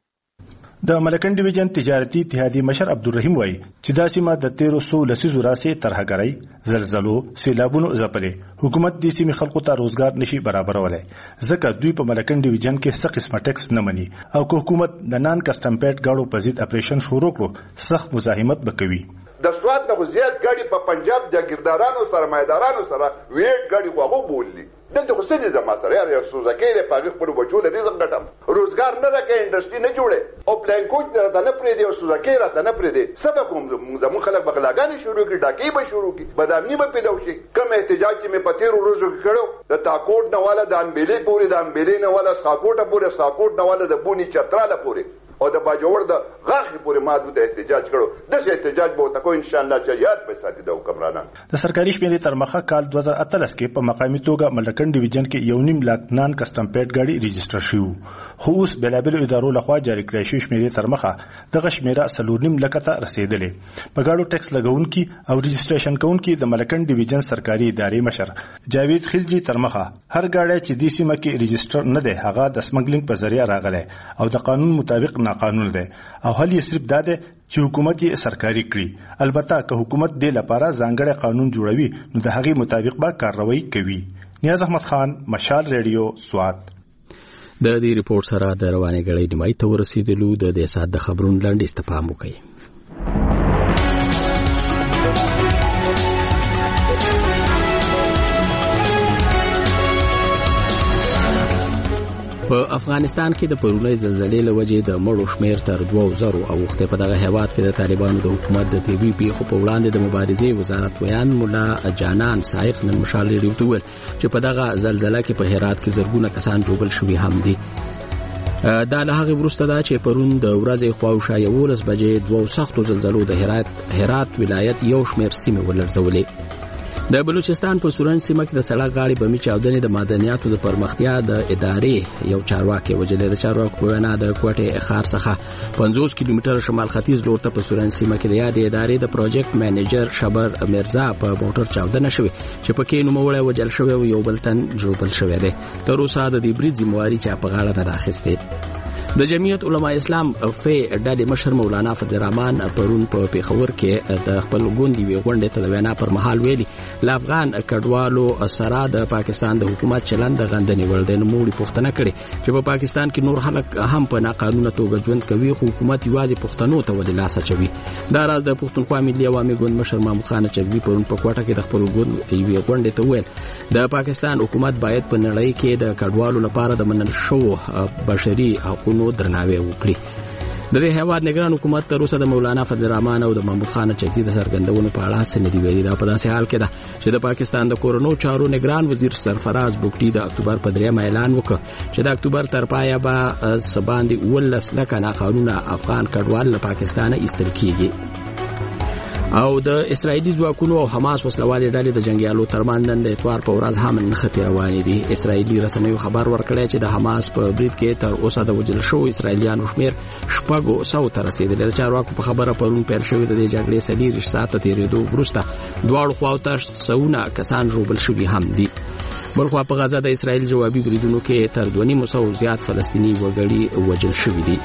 د ملکن ډیویژن تجارتي اتحادیې مشر عبدالرحیم وایي چې دا سیمه د 1300 لسیزو راهیسې ترهګرۍ، زلزلو، سیلابونو ځپلې. حکومت دې سیمې خلکو ته روزګار نشي برابرولی ځکه دوی په ملکن ډیویژن کې څه قسمه ټیکس نه مني او که حکومت د نان کسټم پیټ ګاډو په ضد اپریشن شروع کړو سخت مزاحمت به کوي. د سوات نه زیات ګاډي په پنجاب جاګیردارانو سرمایدارانو سره ویټ ګاډي خو هغه بولي. دلته خو څه دي زما سره یار سوزکې دی په هغې خپلو بچو له رزق ګټم، روزګار نه راکوي، انډسټري نه جوړې او پلان کوچ راته نه پرېږدي او سوزکې راته نه پرېږدي. څه به کوم؟ زموږ خلک به غلاګانې شروع کړي، ډاکې به شروع کړي، بدامني به پیدا وشي. کوم احتجاج چې مې په تېرو ورځو کې کړی د تاکوټ نه واله د امبېلې پورې، د امبېلې نه واله ساکوټه پورې، ساکوټ نه واله د بوني چتراله پورې او د باجوړ د غاښ پورې ما د احتجاج کړو د احتجاج به تکو ان شاء الله چې یاد به ساتي د حکمرانان د سرکاري شمیرې تر مخه کال 2018 کې په مقامي توګه ملکن ډیویژن کې 1.5 لاک نان کسټم پیډ ګاډي ريجستره شو خو اوس بلابل ادارو لخوا جاری کړی شوی شمیرې تر مخه دغه شمیره 4.5 لک ته رسیدلې په ګاډو ټیکس لګونکي او ريجستریشن کوونکي د ملکن ډیویژن سرکاري ادارې مشر جاوید خلجی تر مخه هر ګاډی چې د سیمه کې ريجستر نه دی هغه د سمګلینګ په ذریعہ راغلی او د قانون مطابق ناقانون دی او هل یې صرف دا دی چې حکومت یې سرکاري کړي البته که حکومت دې لپاره ځانګړی قانون جوړوي نو د هغې مطابق به کارروي کوي. نیاز احمد خان، مشال ریډیو، سوات. د دې ریپورت سره د روانې غړې نیمایي ته ورسېدلو. د دې ساعت د خبرونو لنډیز ته پام وکړئ. په افغانستان کې د پرونۍ زلزلې له وجې د مړو شمېر تر 2000 اوښتی. په دغه هیواد کې د طالبانو د حکومت د طبي پیښو په وړاندې د مبارزې وزارت ویان مولا جانان سائق نن مشال ریډیو ته وویل چې په دغه زلزله کې په هرات کې زرګونه کسان ژوبل شوي هم دي. دا له هغې وروسته ده چې پرون د ورځې خواوشا 11 بجې دوو سختو زلزلو د هرات ولایت یو شمېر سیمې ولړزولې. د بلوچستان په سورن سیمه کې د سړک غاړې بمي چاودنې د معدنیاتو د پرمختیا د ادارې یو چارواکي وجلې. د چارواکو په وینا د کوټې ښار څخه 50 کیلومتره شمال ختیځ لور ته په سورن سیمه کې د یادې ادارې د پروجیکټ مینیجر شبر میرزا په موټر چاودنه شوې چې پکې نوموړی وجل شوی او یو بل تن ژوبل شوی دی. تر اوسه د دې برید ذمہواري چا په غاړه نه ده اخیستې. د جمعیت علماء اسلام فی ډلې مشر مولانا فضل الرحمن پرون په پیښور کې د خپل ګوندي وی غونډې ته د وینا پر مهال ویلي ل افغان کډوالو سره د پاکستان د حکومت چلند غندنې ول د نوموړي پوښتنه کړې چې په پاکستان کې نور خلک هم په ناقانونه توګه ژوند کوي خو حکومت یوازې پښتنو ته ولې لاس اچوي. دا راز د پښتونخوا ملي عوامي ګوند مشر محمود خان چغزي پرون په کوټه کې د خپل ګوند یوې غونډې ته ویل د پاکستان حکومت باید په نړۍ کې د کډوالو لپاره د منل شوو بشري حقوقو درناوی وکړي. د دې هیواد نگران حکومت تر اوسه د مولانا فضل الرحمن او د محمود خان چغزي د سرګندونو په اړه څه نه دی ویلي. دا په داسې حال کې ده چې د پاکستان د کورونو چارو نگران وزیر سرفراز بوکټي د اکتوبر په 3 اعلان وکړ چې د اکتوبر تر پایه به سباندي 19 لک ناقانونه افغان کډوال له پاکستانه ایستل کیږي. او د اسرایلی ځواکونو او حماس وسلوالې ډلې د جنگیالو ترمنځ نن د اتوار په ورځ هم نښتې روانې دي. اسرایلی رسنیو خبر ورکړی چې د حماس په برید کې تر اوسه د وژل شوو اسرایلیانو شمېر 600 ته رسېدلی. د چارواکو په خبره پرون پیل شوې د دې جګړې 40 ساعته تېرېدو وروسته دواړو خواو ته سوونه کسان ژوبل شوي هم دي. بلخوا په غزه د اسرایل جوابي بریدونو کې تر 200 زیات فلسطیني وګړي وژل شوي دي.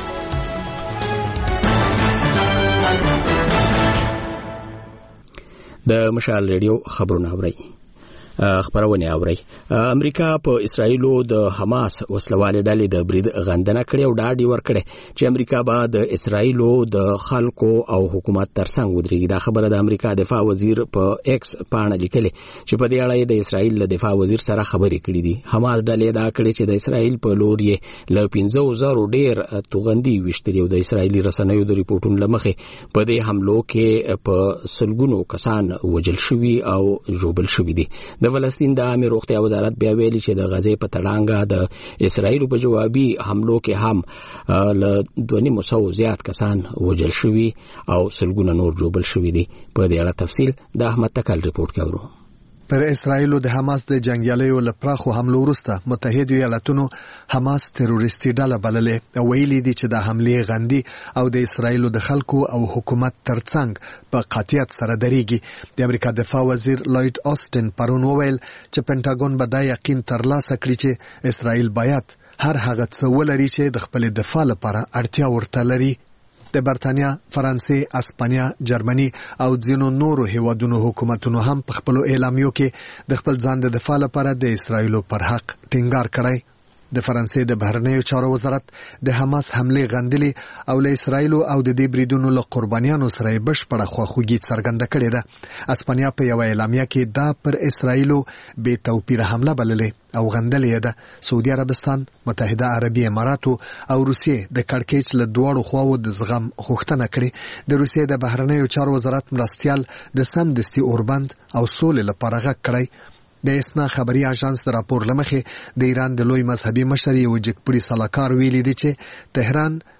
د مشال ریډیو خبرونه اورئ. خبرونه اوري. امریکا په اسرایلو د حماس وسلوالې ډلې د برید غندنه کړې او ډاډ ورکړي چې امریکا به د اسرایلو د خلکو او حکومت ترڅنګ ودرېږي. دا خبره د امریکا دفاع وزیر په ایکس پاڼه لیکلې چې په دې اړه د اسرایل له دفاع وزیر سره خبرې کړې دي. حماس ډلې دا کړې چې د اسرایل په لور یې له 15,000 ډیر توغندي وشتري او د اسرایلی رسنیو د ریپورتونو لمخې په دې حملو کې په سلګونو کسان وژل شوي او ژوبل شوي دي. د فلسطین د عامه روغتیا وزارت بیا ویلي چې د غزې په تړانګه د اسرایل په جوابي حملو کې هم له 200 زیات کسان وژل شوي او سلګونه نور ژوبل شوي دي. په دې اړه تفصیل د احمد تکل ریپورت کوي. پر اسرایل د حماس د جنگیالیو لپاره حمله وروسته متحده ایالاتونو حماس تروریستي ډله بللې او ویلي دي چې د حمله غندي او د اسرایل د خلکو او حکومت ترڅنګ په قاطعیت سره درېږي. د امریکا دفاع وزیر لوید آستن پرون وویل چې پینټاګون به دا یقین ترلاسه کړي چې اسرایل باید هر هغه څه ولري چې د خپل دفاع لپاره اړتیا ورته لري. د برتانیا، فرانسې، اسپانیا، جرمني او ځینو نورو هیوادونو حکومتونو هم په خپل اعلامیو کې د خپل ځان د دفاع لپاره د اسرایل پر حق ټینګار کړی. د فرانسې د بهرنیو چارو وزارت د حماس حمله غندلي او له اسرایل او د دې بریدونو له قربانیانو سره بشپړه خواخوږي څرګنده کړې ده. اسپانیا په یو اعلامیه کې دا پر اسرایل به توپیر حمله بللې او غندلې ده. سعودي عربستان، متحده عربي امارات او روسیې د کړکېچ له دوړو خواو د زغم غوښتنه کړې. د روسیې د بهرنیو چارو وزارت مرستيال د سمدستي اوربند او سولې لپاره غږ کړی. د اسنا خبري اژانس د راپور لمخې د ایران د لوی مذهبي مشر یو جګپړي سلاکار ویلي دي چې تهران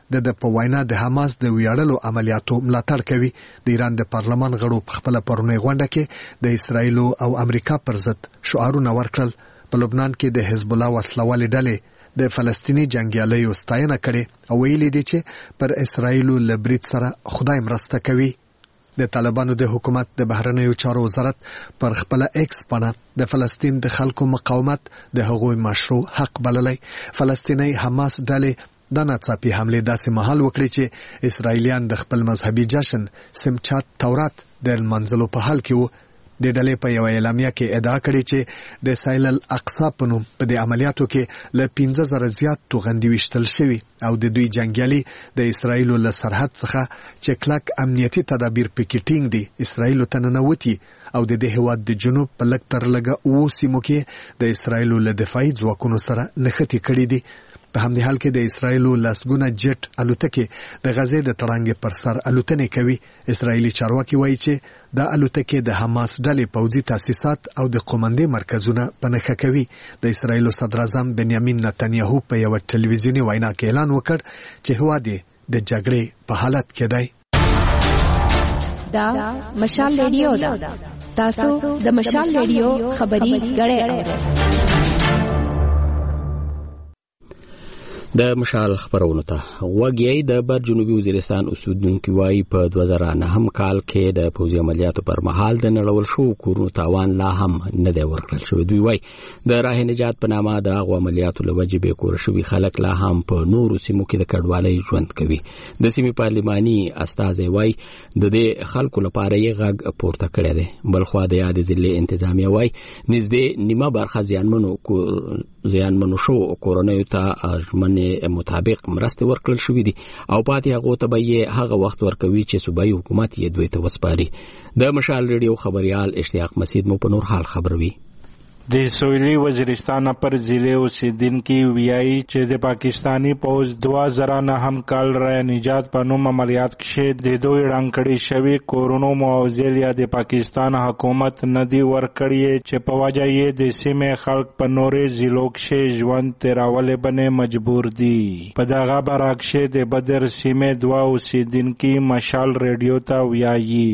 د په وینا د حماس د ویاړلو عملیاتو ملاتړ کوي. د ایران د پارلمان غړو په خپل پرونی غونډه کې د اسرایل او امریکا پر ضد شعارونه ورکړل. په لبنان کې د حزب الله وسلوالې ډلې د فلسطینی جنگیالیو ستاینه کړې او ویلي دي چې پر اسرایل له برید سره خدای مرسته کوي. د طالبانو د حکومت د بهرنیو چارو وزارت پر خپل ایکس باندې د فلسطین د خلکو مقاومت د هغوی مشروع حق بللی. فلسطینی حماس ډلې د ناڅاپي حمله داسې مهال وکړي چې اسرایلیان د خپل مذهبي جشن سمچات تورات د منځلو په حال کې وو. د ډلې په یو اعلامیه کې ادعا کړې چې د سایل الاقصا په نوم په دې عملیاتو کې له 15,000 زیات توغندي وشتل شوي او د دوی جنگیالي د اسرایل له سرحد څخه چې کلک امنیتي تدابیر پکې ټینګ دي اسرایل ته ننوتي او د دې هواد د جنوب په لږ تر لږه او سیمو کې د اسرایل له دفاعي ځواکونو سره نښتې کړې دي. په همدې حال کې د اسرایل لسګونه جټ الوتکې د غزې د تړانګې پر سر الوتنې کوي. اسرایلی چارواکي وایي چې د الوتکې د حماس ډلې پوځي تاسیسات او د قومندې مرکزونه په نښه کوي. د اسرایل صدر اعظم بنیامین نتنیاهو په یو ټلویزیونی وینا کې اعلان وکړ چې هواد د جګړې په حالت کې دی. دا مشال ریډیو ده. تاسو د مشال ریډیو خبري غړې اورئ. د مشال خبرونو ته وګړي د بر جنوبي وزیرستان اوسیدونکو وايي په 2009 کال کې د پوځي عملیاتو پر مهال د نړول شو کورونو تاوان لا هم نه دی ورکړل شوی. دوی وايي د راه نجات په نامه د هغو عملیاتو له وجې به کور شوی خلک لا هم په نورو سیمو کې د کډوالۍ ژوند کوي. د سیمې پارلماني استازي وايي د دې خلکو لپاره یې غږ پورته کړی دی. بلخوا د یاد ضلع انتظامیه وايي نږدې نیمه برخه زیانمنو شو کورونو ته ژمنې مطابق مرسته ورکړل شوې دي او پاتې هغه ته به هغه وخت ورکوي چې صوبایي حکومت یې دوی ته وسپاري. د مشال ریډیو خبريال اشتیاق مسعود مو په نور حال خبروي. د سویلی وزیرستان پر ضلع اوسیدونکو ویایي چې د پاکستانی پوز 2009 کال را نجات په نوم عملیات کې د دوی رانکړي شوی کورونو معاوضه یا د پاکستان حکومت ندی ورکړي چې په وجه یې د سیمې خلک په نورې ضلعو کې ژوند تیرولې باندې مجبور دي. په دغه برعکس د بدر سیمې دوا اوسیدونکو مشال ریډیو ته ویایي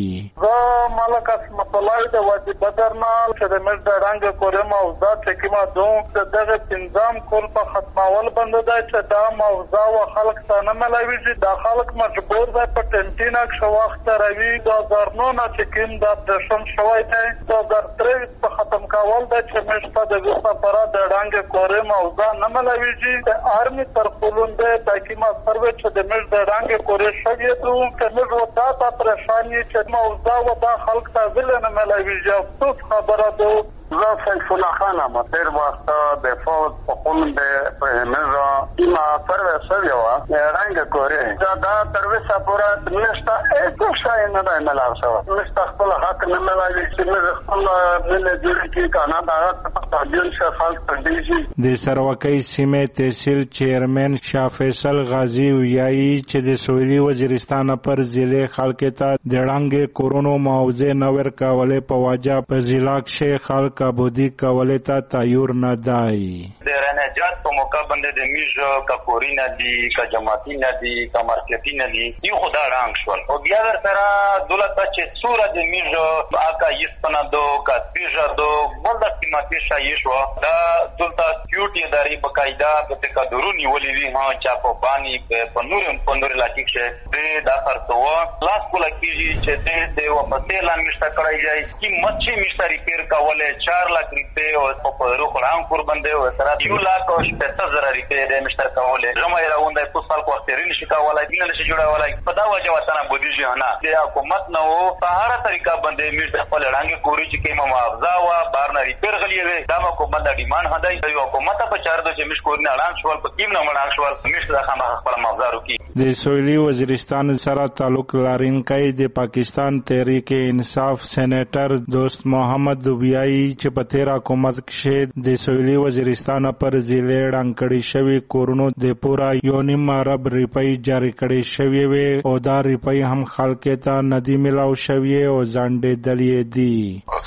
مالک اسمت الله د وادي بدر نال چې د مزد رنگ موضوع چې کومه دوم دغه تنظیم کول په ختمول باندې دا چې دا موضوع او خلک ته نه ملوي دا خلک مجبور دي په ټینټینا کې وخت راوي 2009 چې کوم د دشم شوی دی 2023 په ختم کول دا چې مشته د سفاره د رنگ کورې موضوع نه ملوي چې آرمي تر خلوند د کیما سروې چې د مزد رنگ کورې شوی دی چې موږ وتا ته پریشانی چې موضوع او دا خلک ته ځل نه ملوي افسوس خبره ده. زه سیف الله خان ام تیر وخت د فوز په خون د پرمزه ما پرو سویوا رنگ کورې دا تر وسه پورا نشته هیڅ شای نه دی ملار شو نشته خپل حق نه ملایي چې موږ خپل بل جوړ کی کنه دا په ځین شفاعت کړی. د سروکۍ سیمې تحصیل چیرمن شاه فیصل غازی ویایي چې د سویلی وزیرستان پر ضلع خلک ته د رنگ کورونو معاوضه نه ورکولې په وجه په ضلع کې خلک کابودی کولې ته تیار نه دی. د رنجات په موقع باندې د میجو کپوري نه دي کا جماعتي نه دي کا مارکیټي نه دي یو خدا رنگ شول او بیا در سره دولت چې څوره د میجو آکا یستنه دو کا پیژا دو بل د قیمتي شای شو دا دولت کیوټي اداري بقاعده د تکدرونی ولې وی ها چا په باندې په نور لاټیک شه د خرڅو لاس کوله کیږي چې د وپسې لاندې مشته کړای جاي کی مچي مشته ریپیر کوله 4 लाख रुपए और पपरो खराम kur bande o sara 2 लाख और 75000 रुपए de mishtar kawale jama ira unda ku sal ko terin shika wala din ne juda wala pada waja watana bodi jana de hukumat na o sahara tarika bande mishtar pale range kori ji ke muawza wa barna repair galiye dama ko banda demand hadai de hukumat pa char do je mish korne alan shwal pa kim na mana shwal mishtar khama pala muawza ruki. د سویلی وزیرستان سره تعلق لرونکی د پاکستان تحریک انصاف سېنیټر دوست محمد ویایي چې په تیر حکومت کې د سویلی وزیرستان پر ضلع رانکړي شوی کورونو د پورا 1.5 ارب روپۍ جاری کړي شوی وي او دا روپۍ هم خلک ته ندی ملاو شوی او ځانډې دلې دي. certain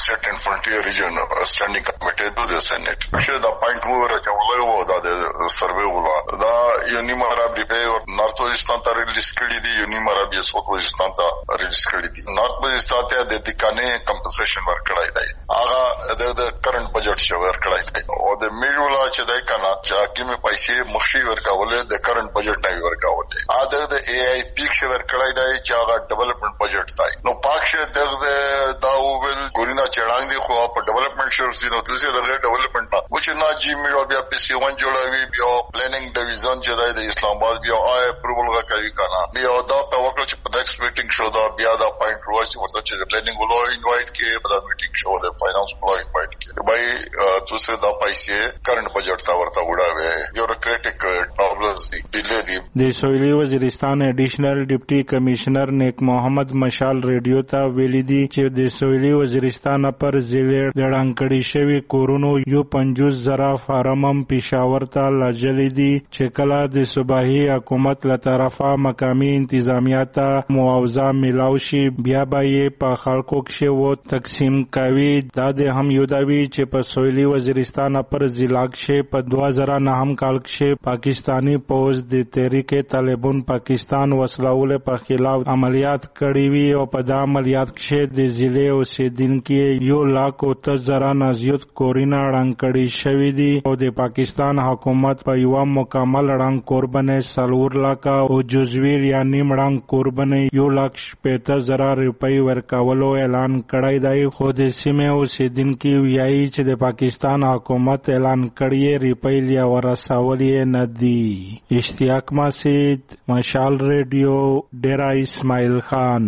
فرنټیر ریجن سټانډینګ کمیټه د سېنات چې دا پوینټ مو راچولای وو دا د سروې ولا دا یونیم عربي په نارث ویستان ته ریلیز کړی دی یونیم عربي سوک ویستان ته ریلیز کړی دی نارث ویستان ته د دکانې کمپنسیشن ورکړای دی هغه د کرنٹ بجټ شو ورکړای دی او د میډولا چې دای کنه چې حکیمه پیسې مخشي ورکولې د کرنٹ بجټ نه ورکولې اده د ای آی پی کې ورکړای دی چې هغه ډیولپمنٹ بجټ دی نو پاکشه د دا ویل ګورینا چړانګ دی خو په ډیولپمنٹ شورسي نو تاسو د ډیولپمنٹ و چې نا جی میډو بیا په سی 1 جوړوي بیا پلانینګ ډیویژن چې د اسلام آباد بیا آی اپروول غوښوي کنه بیا دا په وکړه چې په نیکسټ میټینګ شو دا بیا دا پوینټ رواسي ورته چې پلانینګ ولو انوایټ کې په دا میټینګ شو د فاینانس ولو انوایټ کې بای تاسو دا پیسې کرنٹ بجټ تا ورته وړاوي بیوروکریټک پرابلمز دي ډیلے دي د سویلي وزیرستان اډیشنل ډیپټي کمشنر نیک محمد مشال ریډیو ته ویلي دي چې د سویلي وزیرستان پر ضلع لړانکړي شوی کورونو یو 50,000 فارمم پېښور ته لاجلې دي چې کله د صوبایي حکومت له طرفه مقامي انتظامیه ته معاوضه ملاو شي بیا به یې په خلکو کې و تقسیم کوي دا د هم یو داوی چې په سویلي وزیرستان پر ضلع کې په 2009 کال کې پاکستانی پوز د تحریک طالبان پاکستان وسلول په خلاف عملیات کړي وي او په دا عملیات کې د ضلع اوسیدونکو 1,30,000 نازیت کورینا رنګړي شوی دي او د پاکستان حکومت په یو مکمل رنګ قربانه سلور لاکا او جزویر یا نیم رنګ قربانه 1,50,000 روپۍ ورکولو اعلان کړی دی خو د سیمه اوسیدونکو ویایي چې د پاکستان حکومت اعلان کړی روپۍ لیا ورسولې نه دي اشتیاق مسجد مشال ریډیو ډیرا اسماعیل خان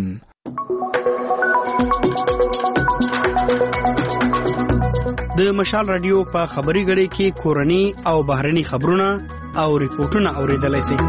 د مشال رادیو په خبري غړي کې کورني او بهرني خبرونه او ریپورتونه اوریدلای شئ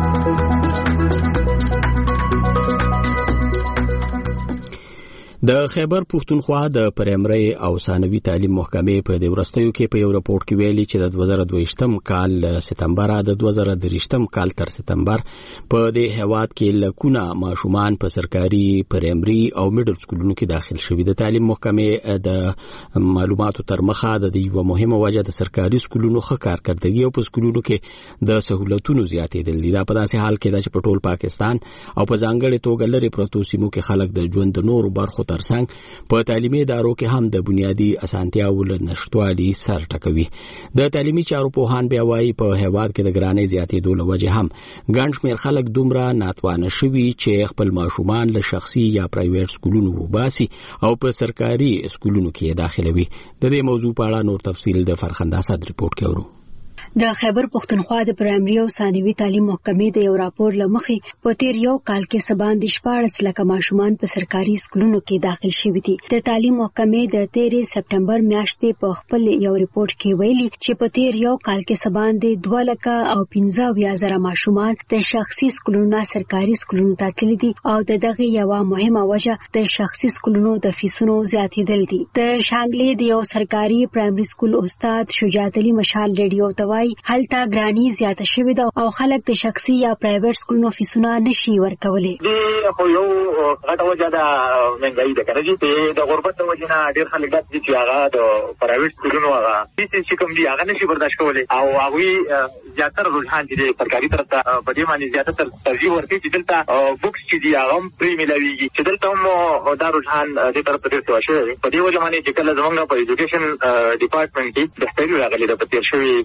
د خیبر پښتونخوا د پرایمري او ثانوي تعلیم محکمې په د ورستیو کې په یو راپورټ کې ویلي چې د 2022م کال سپتمبر د 2023م کال تر سپتمبر په د هیواد کې لکونه ماشومان په سرکاري پرایمري او میډل سکولونو کې داخل شوي د تعلیم محکمې د معلوماتو تر مخه د یو مهمه وجه د سرکاري سکولونو ښه کارکردګي او په سکولونو کې د سہولتونو زیاتېدل دي دا په داسې حال کې چې په ټول پاکستان او په ځانګړي توګه لري پروتو سیمو کې خلک د ژوند د نورو برخو ترڅنګ په تعلیمي ادارو کې هم د بنیادی اسانتیاو له نشټوالي سر ټکوي د تعلیمي چارو په هان بیا وايي په هیواد کې د ګرانۍ زیاتېدو له وجې هم ګڼ شمېر خلک دومره ناتوانه شوي چې خپل ماشومان له شخصي یا پرایویټ سکولونو وباسي او په سرکاري سکولونو کې داخلوي د دې موضوع په اړه نور تفصیل د فرخنده اسد ریپورت کوي د خیبر پښتونخوا د پرایمري او ثانوي تعلیم محکمې د یو راپور لمخې په تیر یو کال کې سبان د 14 لک ماشومان په سرکاري سکولونو کې داخل شوي دي د تعلیم محکمې د 13 سپټمبر میاشتې په خپل یو ریپورت کې ویلي چې په تیر یو کال کې سبان د 2 لک او 15,000 ماشومان د شخصي سکولونو سرکاري سکولونو ته تللي دي او دغه یو مهمه وجه د شخصي سکولونو د فیسونو زیاتېدل دي د شانګلې د یو سرکاري پرایمري سکول استاد شجاعت علي مشال ریډیو ته هلته ګرانی زیاته شوې ده او خلک د شخصي یا پرایویټ سکولونو فیسونه نشي ورکولای دي خو یو غټه وجه ده منګای ده کنه چې د غربت د وجه نه ډېر خلک دي چې هغه د پرایویټ سکولونو هغه فیس چې کوم دي هغه نشي برداشت کولای او هغه زیاتره رجحان دي سرکاري طرف ته په دې باندې زیاتره ترجیح ورکړي چې دلته بوکس چې دي هغه پری ملاويږي چې دلته هم دا رجحان دې طرف ته ډېر شوی په دې وجه باندې چې کله زموږ په ایجوکیشن ډپارټمنټ کې د تحلیل راغلي د پتیر شوی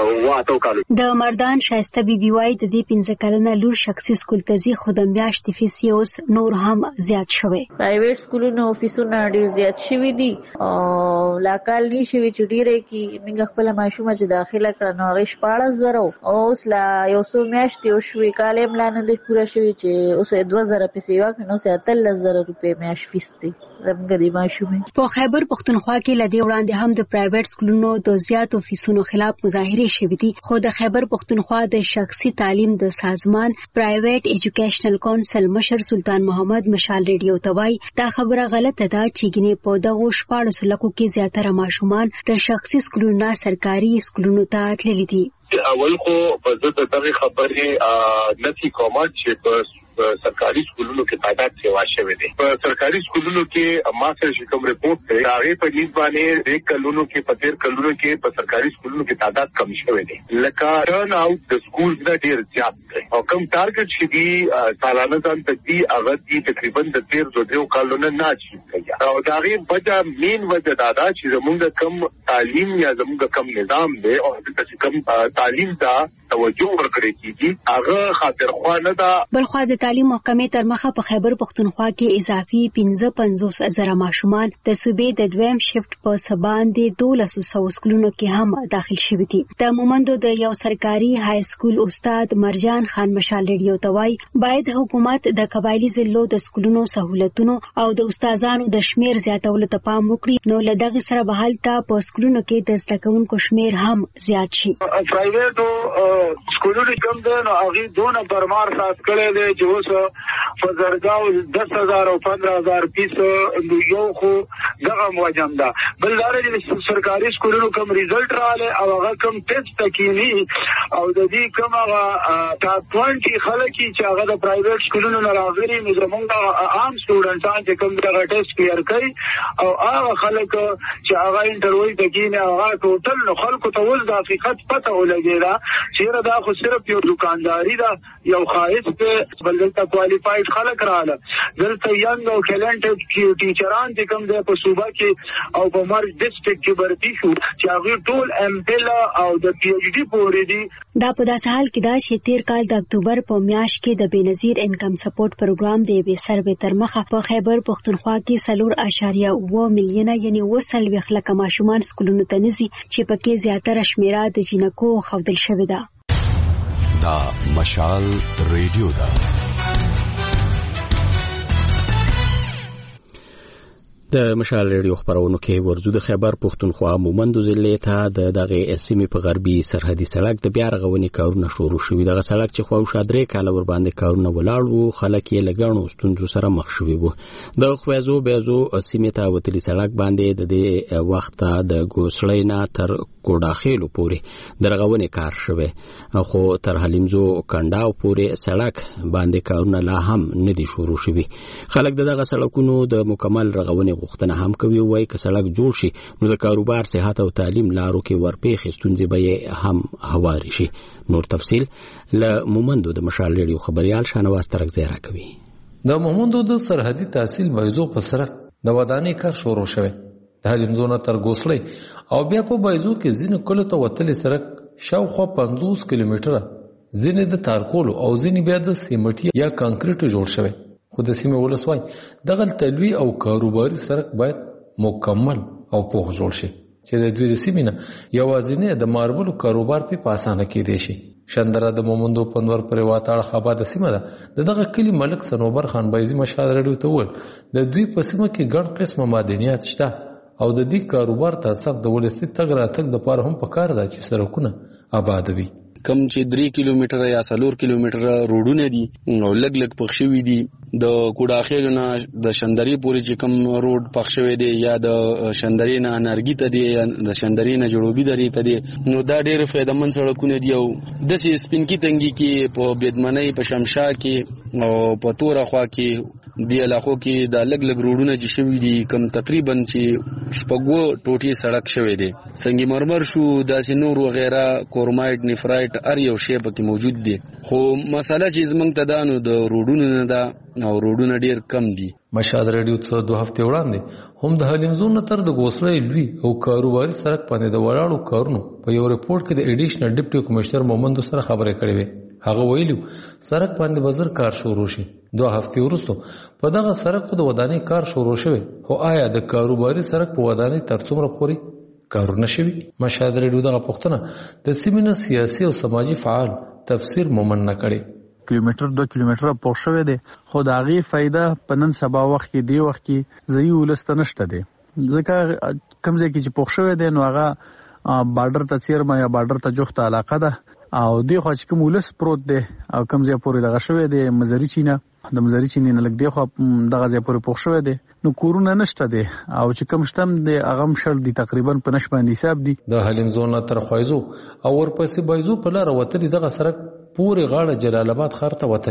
د مردان شایسته بیبي وای د دې 15 کلنه لور شخصي سکول ته ځي خو د میاشتې فیس اوس نور هم زیات شوی پرایویټ سکولونو فیسونه ډیر زیات شوي دي او لاکال نشي چې ډیره کې موږ خپل ماشومه چې داخله کړه نو هغه 14,000 او اوس لا یو څو میاشتې او شوي کال هم لا نه دی پوره شوی چې اوس 2,000 پیسې واکې نو 13,000 روپۍ میاشت فیس دی زموږ د ماشومې په خیبر پښتونخوا کې لدی وړاندې هم د پرایویټ سکولونو د زیاتو فیسونو خلاف مظاهره شوې دي خو د خیبر پښتونخوا د شخصي تعلیم د سازمان پرایویټ ایجوکیشنل کونسل مشر سلطان محمد مشال ریډیو ته وایي دا خبره غلطه ده چې ګینه په دغه 14 لکو کې زیاتره ماشومان د شخصي سکولونو سرکاري سکولونو ته تللي دي اول خو په دغه خبرې نفي کوم چې په په سرکاري سکولونو کې تعداد سیوا شوی دی. په سرکاري سکولونو کې ما سره کوم ریپورت دی هغه په نسبت باندې د کلونو کې په تیر کلونو کې په سرکاري سکولونو کې تعداد کم شوی دی. لکه ټرن اوټ د سکول نه ډیر زیات دی او کوم ټارګټ چې دی سالانه ځان تدي هغه دی تقریبا د 13 کلونو نه اچیو کیږي او دا غي وجه مین وجه دا چې زموږ کم تعلیم یا زموږ کم نظام دی او چې کم تعلیم ته توجه ورکړي کیږي هغه خاطر خو نه دا. بلخوا د تعلیم محکمې تر مخه په خیبر پختونخوا کې اضافي 55,000 ماشومان د صوبې د دویم شفت په سبان د 1200 سکولونو کې هم داخل شوي دي. د مومندو د یو سرکاري های سکول استاد مرجان خان مشال ریډیو توای باید حکومت د قبایلی ضلعو د سکولونو سہولتونو او د استادانو د شمیر زیاتولو ته پام وکړي نو لدغه سره به حالت په سکولونو کې د زده کوونکو شمیر هم زیات شي. پرایویټ سکولونو کوم دی نو هغه دونه برمار سات کړي دي چې اوس فزرګاو 10,000 او 15,000 پیس یو خو دغه موجم ده. بل لاره د سرکاري سکولونو کوم ریزلټ رااله او هغه کوم ټیسټ تکینی او د دې کوم هغه ټاپ 20 خلک چې هغه د پرایویټ سکولونو نه راغلي نو زمونږ عام سټوډنټان چې کوم دغه ټیسټ کلیر کړي او هغه خلک چې هغه انټرویو تکینی هغه ټوټل نو خلکو ته ول د حقیقت پته ولګي دا چې دا خو صرف یو دکانداري ده یو خاص په بلته کوالیفاید خلک رااله دلته ینګ او کلنټ ټیچران چې کوم د په صوبه کې او په مرج ډیسټریکټ کې برتی شو چې هغه ټول ام پل او د پی ایچ ډی پورې دي. دا په داسې حال کې دا چې تیر کال د اکتوبر په میاشت کې د بنظیر انکم سپورټ پروګرام د بي سروې تر مخه په خیبر پختونخوا کې 4.9 میلیونه یعنی 20 لک ماشومان سکولونو ته نزي چې پکې زیاتره شمیره د جنکو خودل شوې ده. دا مشال ریډیو دا د مشال ریډیو خبرونو کې ورزو د خیبر پختونخوا مومندو ضلع ته د دغه سیمې په غربي سرحدي سړک د بیا رغونې کارونه شروع شوي. دغه سړک چې خو شادرې کاله ور باندې کارونه ولاړ وو خلک یې لګڼو ستونزو سره مخ شوي وو. د خوازو بیزو سیمې ته وتلي سړک باندې د دې وخت د ګوسړې نه تر کوډاخېلو پورې د رغونې کار شوی خو تر حلیمزو کنډاو پورې سړک باندې کارونه لا هم نه دي شروع شوي. خلک دغه سړکونو د مکمل رغونې غوښتنه هم کوي وای که سړک جوړ شي نو د کاروبار صحت او تعلیم لارو کې ورپېښې ستونزې به هم هواري شي. نور تفصیل له مومندو د مشال ریډیو خبريال شانواز ترکزی راکوي. د مومندو د سرحدي تحصیل بایزو په سړک د ودانۍ کار شروع شوی د حلیمزو نه تر ګوسړې او بیا په بایزو کې ځینې کلو ته وتلې سړک شاوخوا 50 کیلومتره ځینې د تارکولو او ځینې بیا د سیمټي یا کانکریټو جوړ شوی. خو د سیمې ولسوای دغه تلوي او کاروباري سړک باید مکمل او پوخ جوړ شي چې د دوی د سیمې نه یوازینی د ماربلو کاروبار په اسانه کېدی شي. شندره د مومندو پنور پر واټاړ خاباده سیمه ده دغه کلی ملک سنوبر خان بایزي مشال ریډیو ته ول د دوی په سیمه کې ګڼ قسمه معدنیات شته او د دې کاروبار ترڅنګ د ولسي تګ راتګ د پاره هم پکار ده چې سړکونه آباد وي. کم چې 3 کیلومتره یا 4 کیلومتره روډونه دي او لګ پخښوي دي د کوډاخېل نه د شندري پورې چې کم روډ پخښوي دي یا د شندري نه انرګي ته دي یا د شندري نه جوړوبي دري ته دي نو دا ډېر فائدمن سړکونه دي او د سپینکی تنګي کې په بدمنۍ په شمشا کې او په تور خوا کې دی علاقو کې د لګ روډونه چې شوي دي کم تقریبا چې شپږو ټوټي سړک شوی دي سنگي مرمر شو داسې نور وغیرہ کورمایټ نفرایټ ار یو شی پکې موجود دي خو مسله چې زمنګ ته دانو د روډونو نه دا او روډونه ډیر کم دي. مشال ریډیو څخه 2 هفته وړاندې هم د حلیمزو نه تر د ګوسړې لوی او کاروباري سړک باندې د ولاړو کارونو په یو ریپورت کې د ایډیشنل ډیپټي کمشنر مومندو سره خبرې کړې وې. هغه ویلو سړک باندې وزر کار شروع شي. 2 هفته وروسته په دغه سړک د ودانۍ کار شروع شوی خو آیا د کاروباري سړک په ودانۍ تر څومره پورې کارونه شوي؟ مشال ریډیو دغه پوښتنه د سیمې سیاسي او سماجی فعال تفسیر مومن نه کړي. کیلومتر 2 کیلومتره پوه شوی دی خو د هغې فایده په نن سبا وخت کې دی وخت کې ځایي ولس ته نشته دی ځکه کوم ځای کې چې پوه شوی دی نو هغه بارډر ته څیرمه یا بارډر ته جوخته علاقه ده او دی خو چې کوم ولس پروت دی او کوم ځای پورې دغه شوی دی مزري چینه د مزري چینې نه لږ دی خو دغه ځای پورې پوه شوی دی نو کورونه نشته دی او چې کوم شتم دی هغه هم شل دی تقریبا په نش باندې حساب دی. د حلیمزو نه تر خوایزو او ورپسې بایزو په لار وتلې دغه سړک پورې غاړه جلال آباد ښار ته وتلې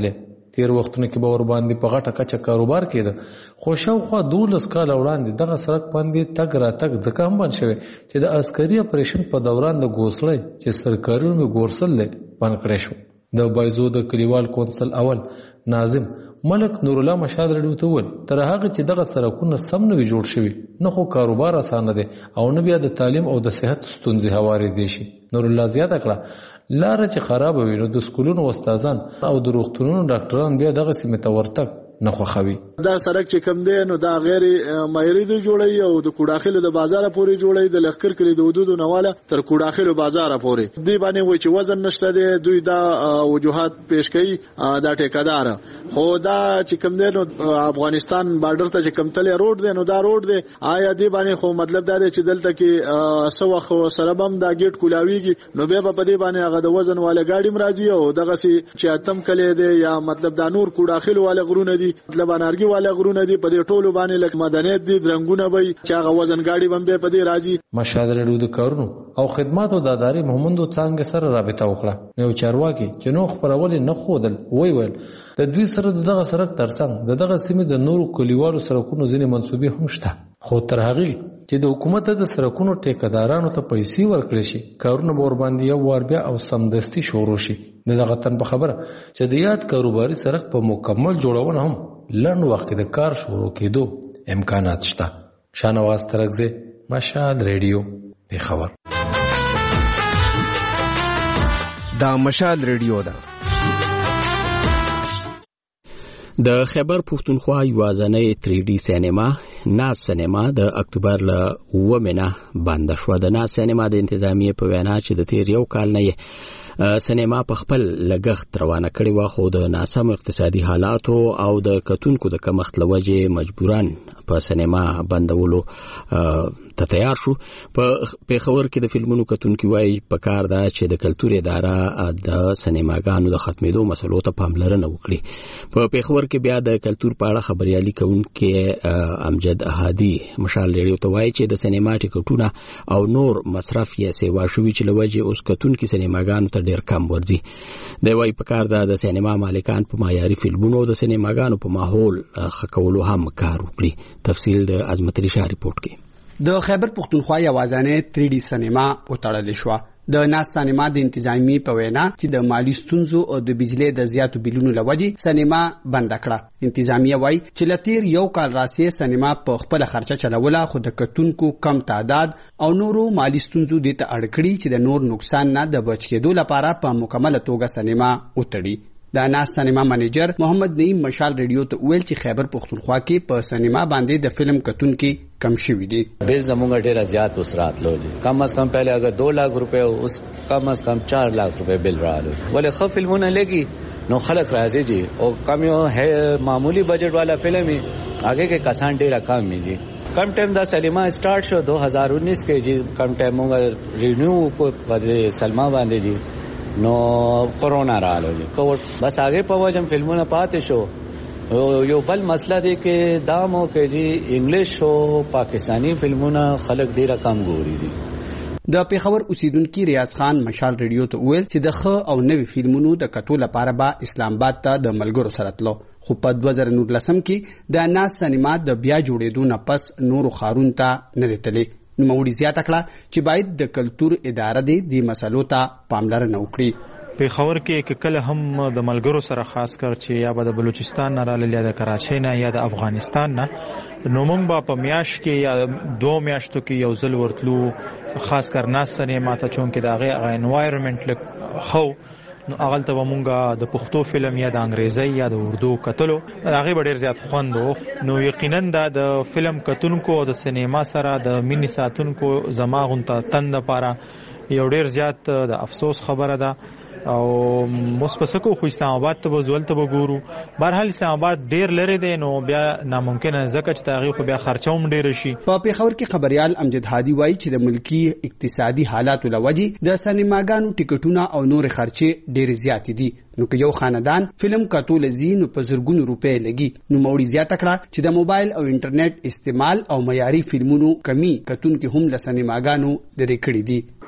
تیر وختونو کې به ور باندې په غټه کچه کاروبار کېده خو شاوخوا 12 کاله وړاندې دغه سړک باندې تګ راتګ ځکه هم بند شوی چې د عسکري اپریشن په دوران د ګوسړی چې سرکارونو ګورسل دی بند کړی شو. د بایزو د کلیوال کونسل اول ناظم ملک نور الله مشهد رډیو ته ول تر هغه چې دغه سرکونه سم نه وي جوړ شوي نه خو کاروبار اسانه دی او نه بیا د تعلیم او د صحت ستونزې هوارې دي شي. نور الله زیاته کړه لاره چې خراب وي نو د سکولونو استادان او د روغتونونو ډاکټران بیا دغه سیمه ته ورتګ نه خوښوي. دا سړک چې کم دی نو دا غیر معیاري دی جوړي او د کوډاخلو د بازار پورې جوړي د لخر کلی د حدود نواله تر کوډاخلو بازار پورې دی باندې وای چې وزن نشته دی دوی دا وجوهات پیش کوي دا ټیکادار خو دا چې کم دی نو افغانستان بارډر ته چې کم تل روډ دی نو دا روډ دی آیا دی باندې خو مطلب دا دی چې دلته کې سو خو سره بم دا گیټ کولاویږي نو بیا په دې باندې هغه د وزن والا گاډي مرাজি او دغه سي چې اتم کلی دی یا مطلب دا نور کوډاخلو والا غرونه دي مطلب انارګي والا غرونه دي په دې ټولو باندې لکه مدنیت دي درنګونه وي چې هغه وزن گاډي باندې په دې راځي. مشهد رډیو د کارونو او خدماتو د ادارې محمد څنګه سره رابطه وکړه نو چارواکي چې نو خبرول نه خودل ویل د دوی سره دغه سرک ترڅنګ دغه سیمه د نورو کلیوالو سرکونو ځینې منسوبي هم شته خو تر هغه چې د حکومت د سرکونو ټیکدارانو ته پیسې ورکړي شي کارونه به ور باندې یو وار بیا او سمدستي شروع شي. دغه تن په خبره چې د یاد کاروباري سرک په مکمل جوړونه هم لنډ وخت د کار شروع کېدو امکانات شته. شانواز ترغزه مشهد رادیو پیښور. دا مشهد رادیو ده. د خیبر پښتونخوا یوازنۍ 3D سینما ناز سینما د اکتوبر ل 9 بند شو. د ناز سینما د انتظامیه په وینا چې د تیر یو کال نه سینما په خپل لګښت روانه کړي و خو د ناسم اقتصادي حالاتو او د کتونکو د کمښت لوجه مجبوران په سینما بندولو ته تیار شو. په پیښور کې د فلمونو کتونکو وایي په کار دا چې د کلتور اداره د سینماګانو د ختمېدو مسلو ته پاملرنه وکړي. په پیښور کې بیا د کلتور په اړه خبريالي کوونکې امجد احادي مشال لري ته وایي چې د سینما ټیکټونه او نور مصرف یې سیوا شوی چې لوجه اوس کتونکو سینماګانو ته ډیر کم ورځي. د وایي په کار دا د سینما مالکان په معیاري فلمونو د سینماګانو په ماحول خکولو هم کار وکړي. تفصیل د عظمت علي شاه ریپورت کې. د خیبر پښتونخوا یوازانه 3D سینما وتړل شو. د ناز سینما د انتظامی په وینا چې د مالی ستونزو او د بجلی د زیاتو بیلونو لوجي سینما بند کړه. انتظامیه وایي چې لتیر یو کال راسي سینما په خپل خرچه چلوله خو د کتونکو کم تعداد او نورو مالی ستونزو د ته اړکړي چې د نور نقصان نه د بچ کېدو لپاره په مکمل توګه سینما وتړي. د ناز سینما منیجر محمد نعیم مشال رادیو ته ویل چې خیبر پښتونخوا کې په سینما باندې د فلم کتونکو کم شوی دی. بیل زمونږ ډیر زیات وسرات لولي کم از کم پہلے اگر 2 लाख रुपए اوس کم از کم 4 लाख रुपए بیل راغلی ولې خو فلمونه لګي نو خلک راځي دي او کم یو معمولی بجٹ والا فلم هي آگے کے کسان ډیر کم دي. کم ټایم دا سینما سٹارټ شو 2019 کې جی کم ټایم موږ رینیو کو په سلما باندې جی نو کورونا راغلی کووډ بس آگے په وجم فلمونه پاتې شو. یو بل مسله دی کې دامو کې جی انګلیش او پاکستانی فلمونه خلک ډیره کم ګوري دي. د پیښور اوسیدونکو ریاض خان مشال رادیو ته ویل چې د خ او نوې فلمونو د کتو لپاره به اسلام آباد ته د ملګرو سره تلو خو په 2019 کې د ناز سینما د بیا جوړېدو نه پس نورو خارون ته نه دتلې. نوموړي زیاته کړه چې باید د کلتور اداره د مسلو ته پاملرنه وکړي. پیښور کې کله هم د ملګرو سره خاص کر چې یا د بلوچستان نه راغلي یا د کراچۍ نه یا د افغانستان نه نو موږ په میاش کې یا 2 میاشتو کې یو ځل ورتلو خاص کر ناز سینما ته چون کې دغه انوایرنمنت لک خو نو اغل ته مونږه د پښتو فلم یا د انګریزي یا د اردو کتلو هغه ډیر زیات خوندو نو یقینا د فلم کتونکو او د سینما سره د مینی ساتونکو زماغونته تند لپاره یو ډیر زیات د افسوس خبره ده او مصپسکو خو اسلام آباد ته وزول ته وګورو بهرحال اسلام آباد ډیر لري دی نو بیا ناممکنه ځکه چې تاریخ خو بیا خرچوم ډیر شي. په پیښور کې خبريال امجد هادي وایي چې د ملکی اقتصادي حالاتو لوجه د سینماګانو ټیکټونه او نور خرچې ډیر زیات دي نو که یو خاندان فلم کتو لذي نو په زرګونو روپے لګي. نو موري زیاته کړه چې د موبایل او انټرنیټ استعمال او معیاري فلمونو کمی کتونکو هم له سینماګانو درې کړی دي.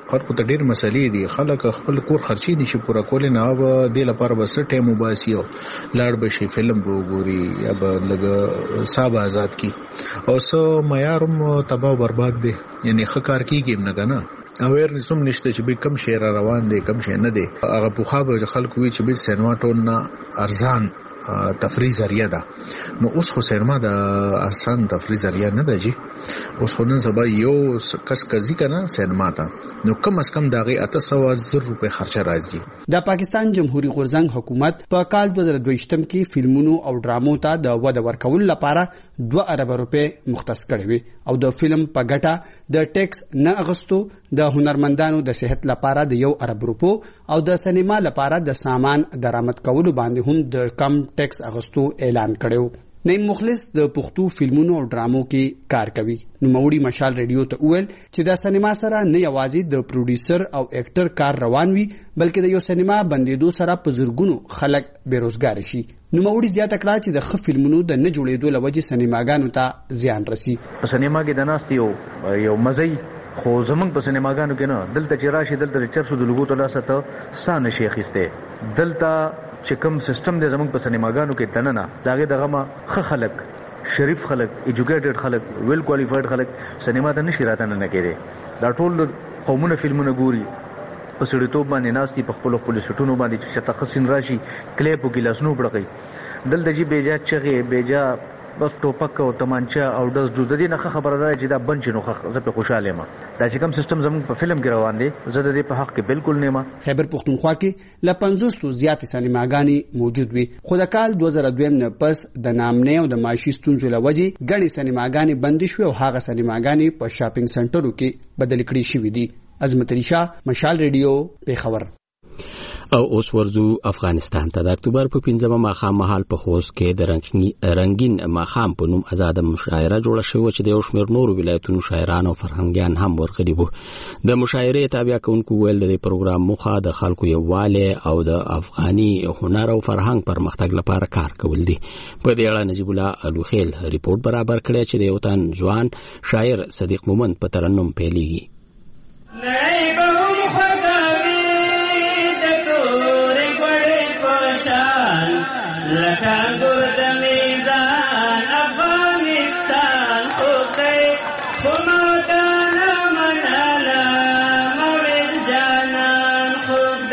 خلکو ته ډېر مسلې دي. خلک خپل کور خرچي نشي پوره کولی، نه به دې لپاره به څه ټایم وباسي او لاړ به شي فلم به وګوري یا به لږ ساه به آزاد کړي او څه معیار هم تباه او برباد دی. یعنې ښه کار کېږي هم نه که نه، اویرنس هم نشته چې به کم شی را روان دی کم شی نه دی. هغه پخوا به خلکو وي چې به سینما ټول نه ارزان تفریح ذریعہ ده، نو اوس خو سینما د آسان تفریح ذریعہ نه ده جی. اوس خو نن سبا یو کس کزي کنه سینما ته نو کم از کم دغه 800 روپے خرچه راځي. د پاکستان جمهوریت غورځنګ حکومت په کال 2022 کې فلمونو او ډرامو ته د وده ورکول لپاره 2 ارب روپے مختص کړي وي او د فلم په ګټه د ټیکس نه اغستو، د هنرمندانو د صحت لپاره د 1 ارب روپو او د سینما لپاره د سامان درآمد کولو باندې هم د کم ټیکس اغستو اعلان کړو. نیم مخلص د پښتو فلمونو او ډرامو کې کار کوي. نوموړي مشال ریډیو ته وویل چې د سینما سره نه یوازې د پروډوسر او اکټر کار روان وي بلکې د یو سینما بندیدو سره په زرګونو خلک بیروزګار شي. نوموړي زیاته کړه چې د ښه فلمونو د نه جوړېدو له وجې سینماګانو ته زیان رسي. په سینما کې د ناستې یو مزه خو زمونږ په سینماګانو کې نه، دلته چې راشي دلته چرسو د لوګو ته لاسه ته سا نشي اخیستی. دلته چې کوم سیستم دی زمونږ په سینماګانو کې دننه د هغې دغه ما ښه خلک، شریف خلک، ایجوکیټډ خلک، ویل کوالیفاید خلک سینما ته نشي راتننه کېدی. دا ټول قومونه فلمونه ګوري، په سړیتوب باندې ناست دي، په خپلو سټونو باندې چې شته سین راشي کلیپ وکړي لاسونو وبړقوي. دلته چې بېجا چغې، بېجا بس ټوپک او تمانچه او ډز ډوز د دې نه ښه خبره ده چې دا بند شي نو زه پرې خوشحاله یم. دا چې کوم سیستم زموږ په فلم کې روان دی زه د دې په حق کې بالکل نه یم. خیبر پښتونخوا کې له 500 زیاتې سینماګانې موجود وي، خو د کال 2002 نه پس د نامنۍ او د معاشي ستونزو له وجې ګڼې سینماګانې بندې شوې او هغه سینماګانې په شاپینګ سنټرو کې بدل کړې شوې دي. عظمت علي شاه، مشال ریډیو، پیښور. او اوس ورځو افغانستان ته. د اکتوبر په 15مه ماښام مهال په خوست کې د رنگین ماښام په نوم آزاده مشاعره جوړه شوې چې د یو شمېر نورو ولایتونو شاعران او فرهنګیان هم ورغلي وو. د مشاعرې تابع کوونکو ویل د پروګرام موخه د خلکو یووالی او د افغاني هنر او فرهنګ پرمختګ لپاره کار کول دي. په دې اړه نجیب الله الوخیل ریپورت برابر کړی چې د یو تن ځوان شاعر صدیق مومند په ترنم پیلېږي. لکانګور د میزان افغانستان خو کوي خو مدان منالا مورد جانان خوب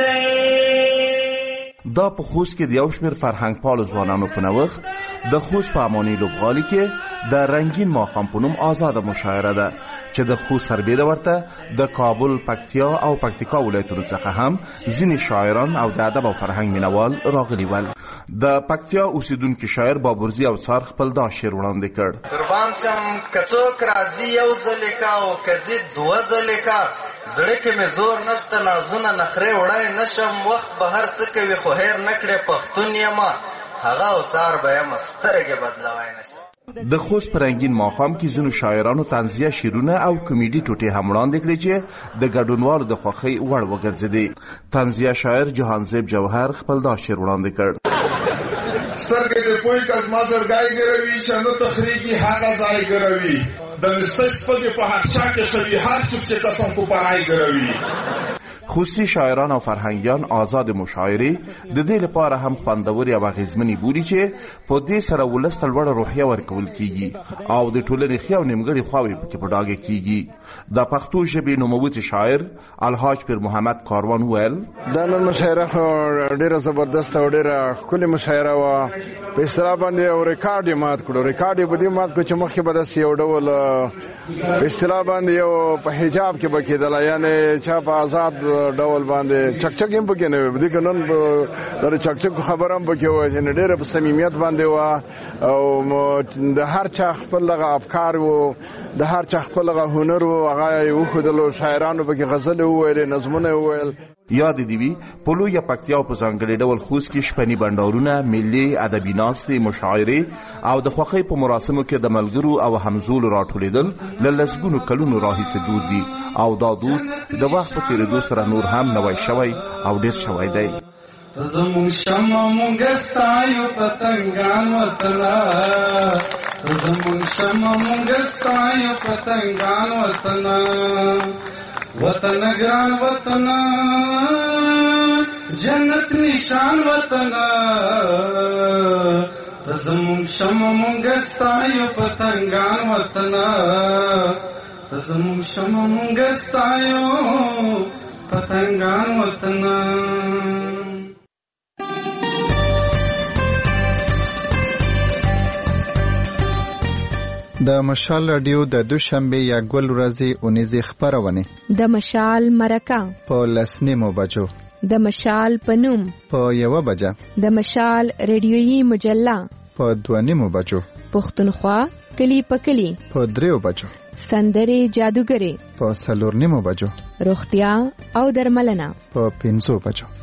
دی. دا په خوست کې د یو شمېر فرهنګ پالو ځوانانو په نوښت د خوست په اماني لوبغالي کې د رنگین ماښام په نوم آزاده مشاعره ده چې د خوست سربېره ورته د کابل، پکتیا او پکتیکا ولایتونو څخه هم ځینې شاعران او د ادب او فرهنګ مینوال راغلي ول. د پکتیا اوسیدونکي شاعر بابرزي او څار خپل دا شعر وړاندې کړ. قربان شم که څوک راځي یو ځلې کا او که زه 2 ځلې کا، زړه کې مې زور نشته نازونه نخرې وړی نشم، وخت به هر څه کوي خو هیر نه کړې پښتون یمه، هغه او څار به یم سترګې بدلوی نشم. د خوست په رنگین ماښام کې ځینو شاعرانو طنزیه شعرونه او کمیډي ټوټې هم وړاندې کړې چې د ګډونوالو د خوښۍ وړ وګرځېدې. طنزیه شاعر جهانزیب جوهر خپل دا شعر وړاندې کړ. سترګې د پوی کس ما زرګای ګروي چې نو تخریږي هغه ځای ګروي، د نستش پدې په هر چا کې شوي هر څوک چې قسم کو پرای ګروي. خوستی شاعران او فرهنګیان آزاد مشاعرې د دې لپاره هم خوندورې او اغېزمنې بولي چې په دې سره ولس ته لوړه روحیه ورکول کیږي او د ټولنې ښې او نیمګړې خواوې پکې په ډاګه کیږي. د پښتو ژبې نوموتی شاعر الحاج پیر محمد کاروان ویل دا نن مشاعره ډېره زبردست او ډېره ښکلې مشاعره وه. په اصطلاح باندې یو ریکارډ یې مات کړو. ریکارډ یې په دې مات کړو چې مخکې به داسې یو ډول په اصطلاح باندې یو په حجاب کې به کېدله، یعنې چا په آزاد ډول باندې چکچک هم پکې نه وي. دې نن د چکچک خبره هم پکې وه چې ډېره په صمیمیت باندې وه او د هر چا خپل دغه افکار و، د هر چا خپل دغه هنر و، هغه یې وښودلو. شاعرانو پکې غزلې وویلې، نظمونه وویل. یاد دی وی په لویه پکتیا په ځانګړي ډول خوست کې شپني بندرونه، ملي ادبي ناستې، مشاعرې او د خوښۍ په مراسمو کې د ملګرو او همزولو راټولېدل له لسګونو کلونو راهیسې دود دي او دا دود د وخت په تېرېدو سره نور هم نوی شوی او ډېر شوی دی. زمونږ شمع مونږ ستایو پتنګان وطنه، زمونږ شمع مونږ ستایو پتنګان وطنه، وطن ګران وطن جنت نشان وطن ته زمونږ شمع مونږ ستایو پتنګان وطن ته زمونږ شمع مونږ ستایو پتنګان وطن. د مشال رادیو د دوشنبه یا ګل ورځې اونیزې خبرونه د مشال مرکه په 10 بجو د مشال پنوم په 1 بجه د مشال ریډیویي مجله په 2 بجو پښتونخوا کلی په کلی په 3 بجو سندري جادوګري په 4 بجو روغتیا او درملنه په 5 بجو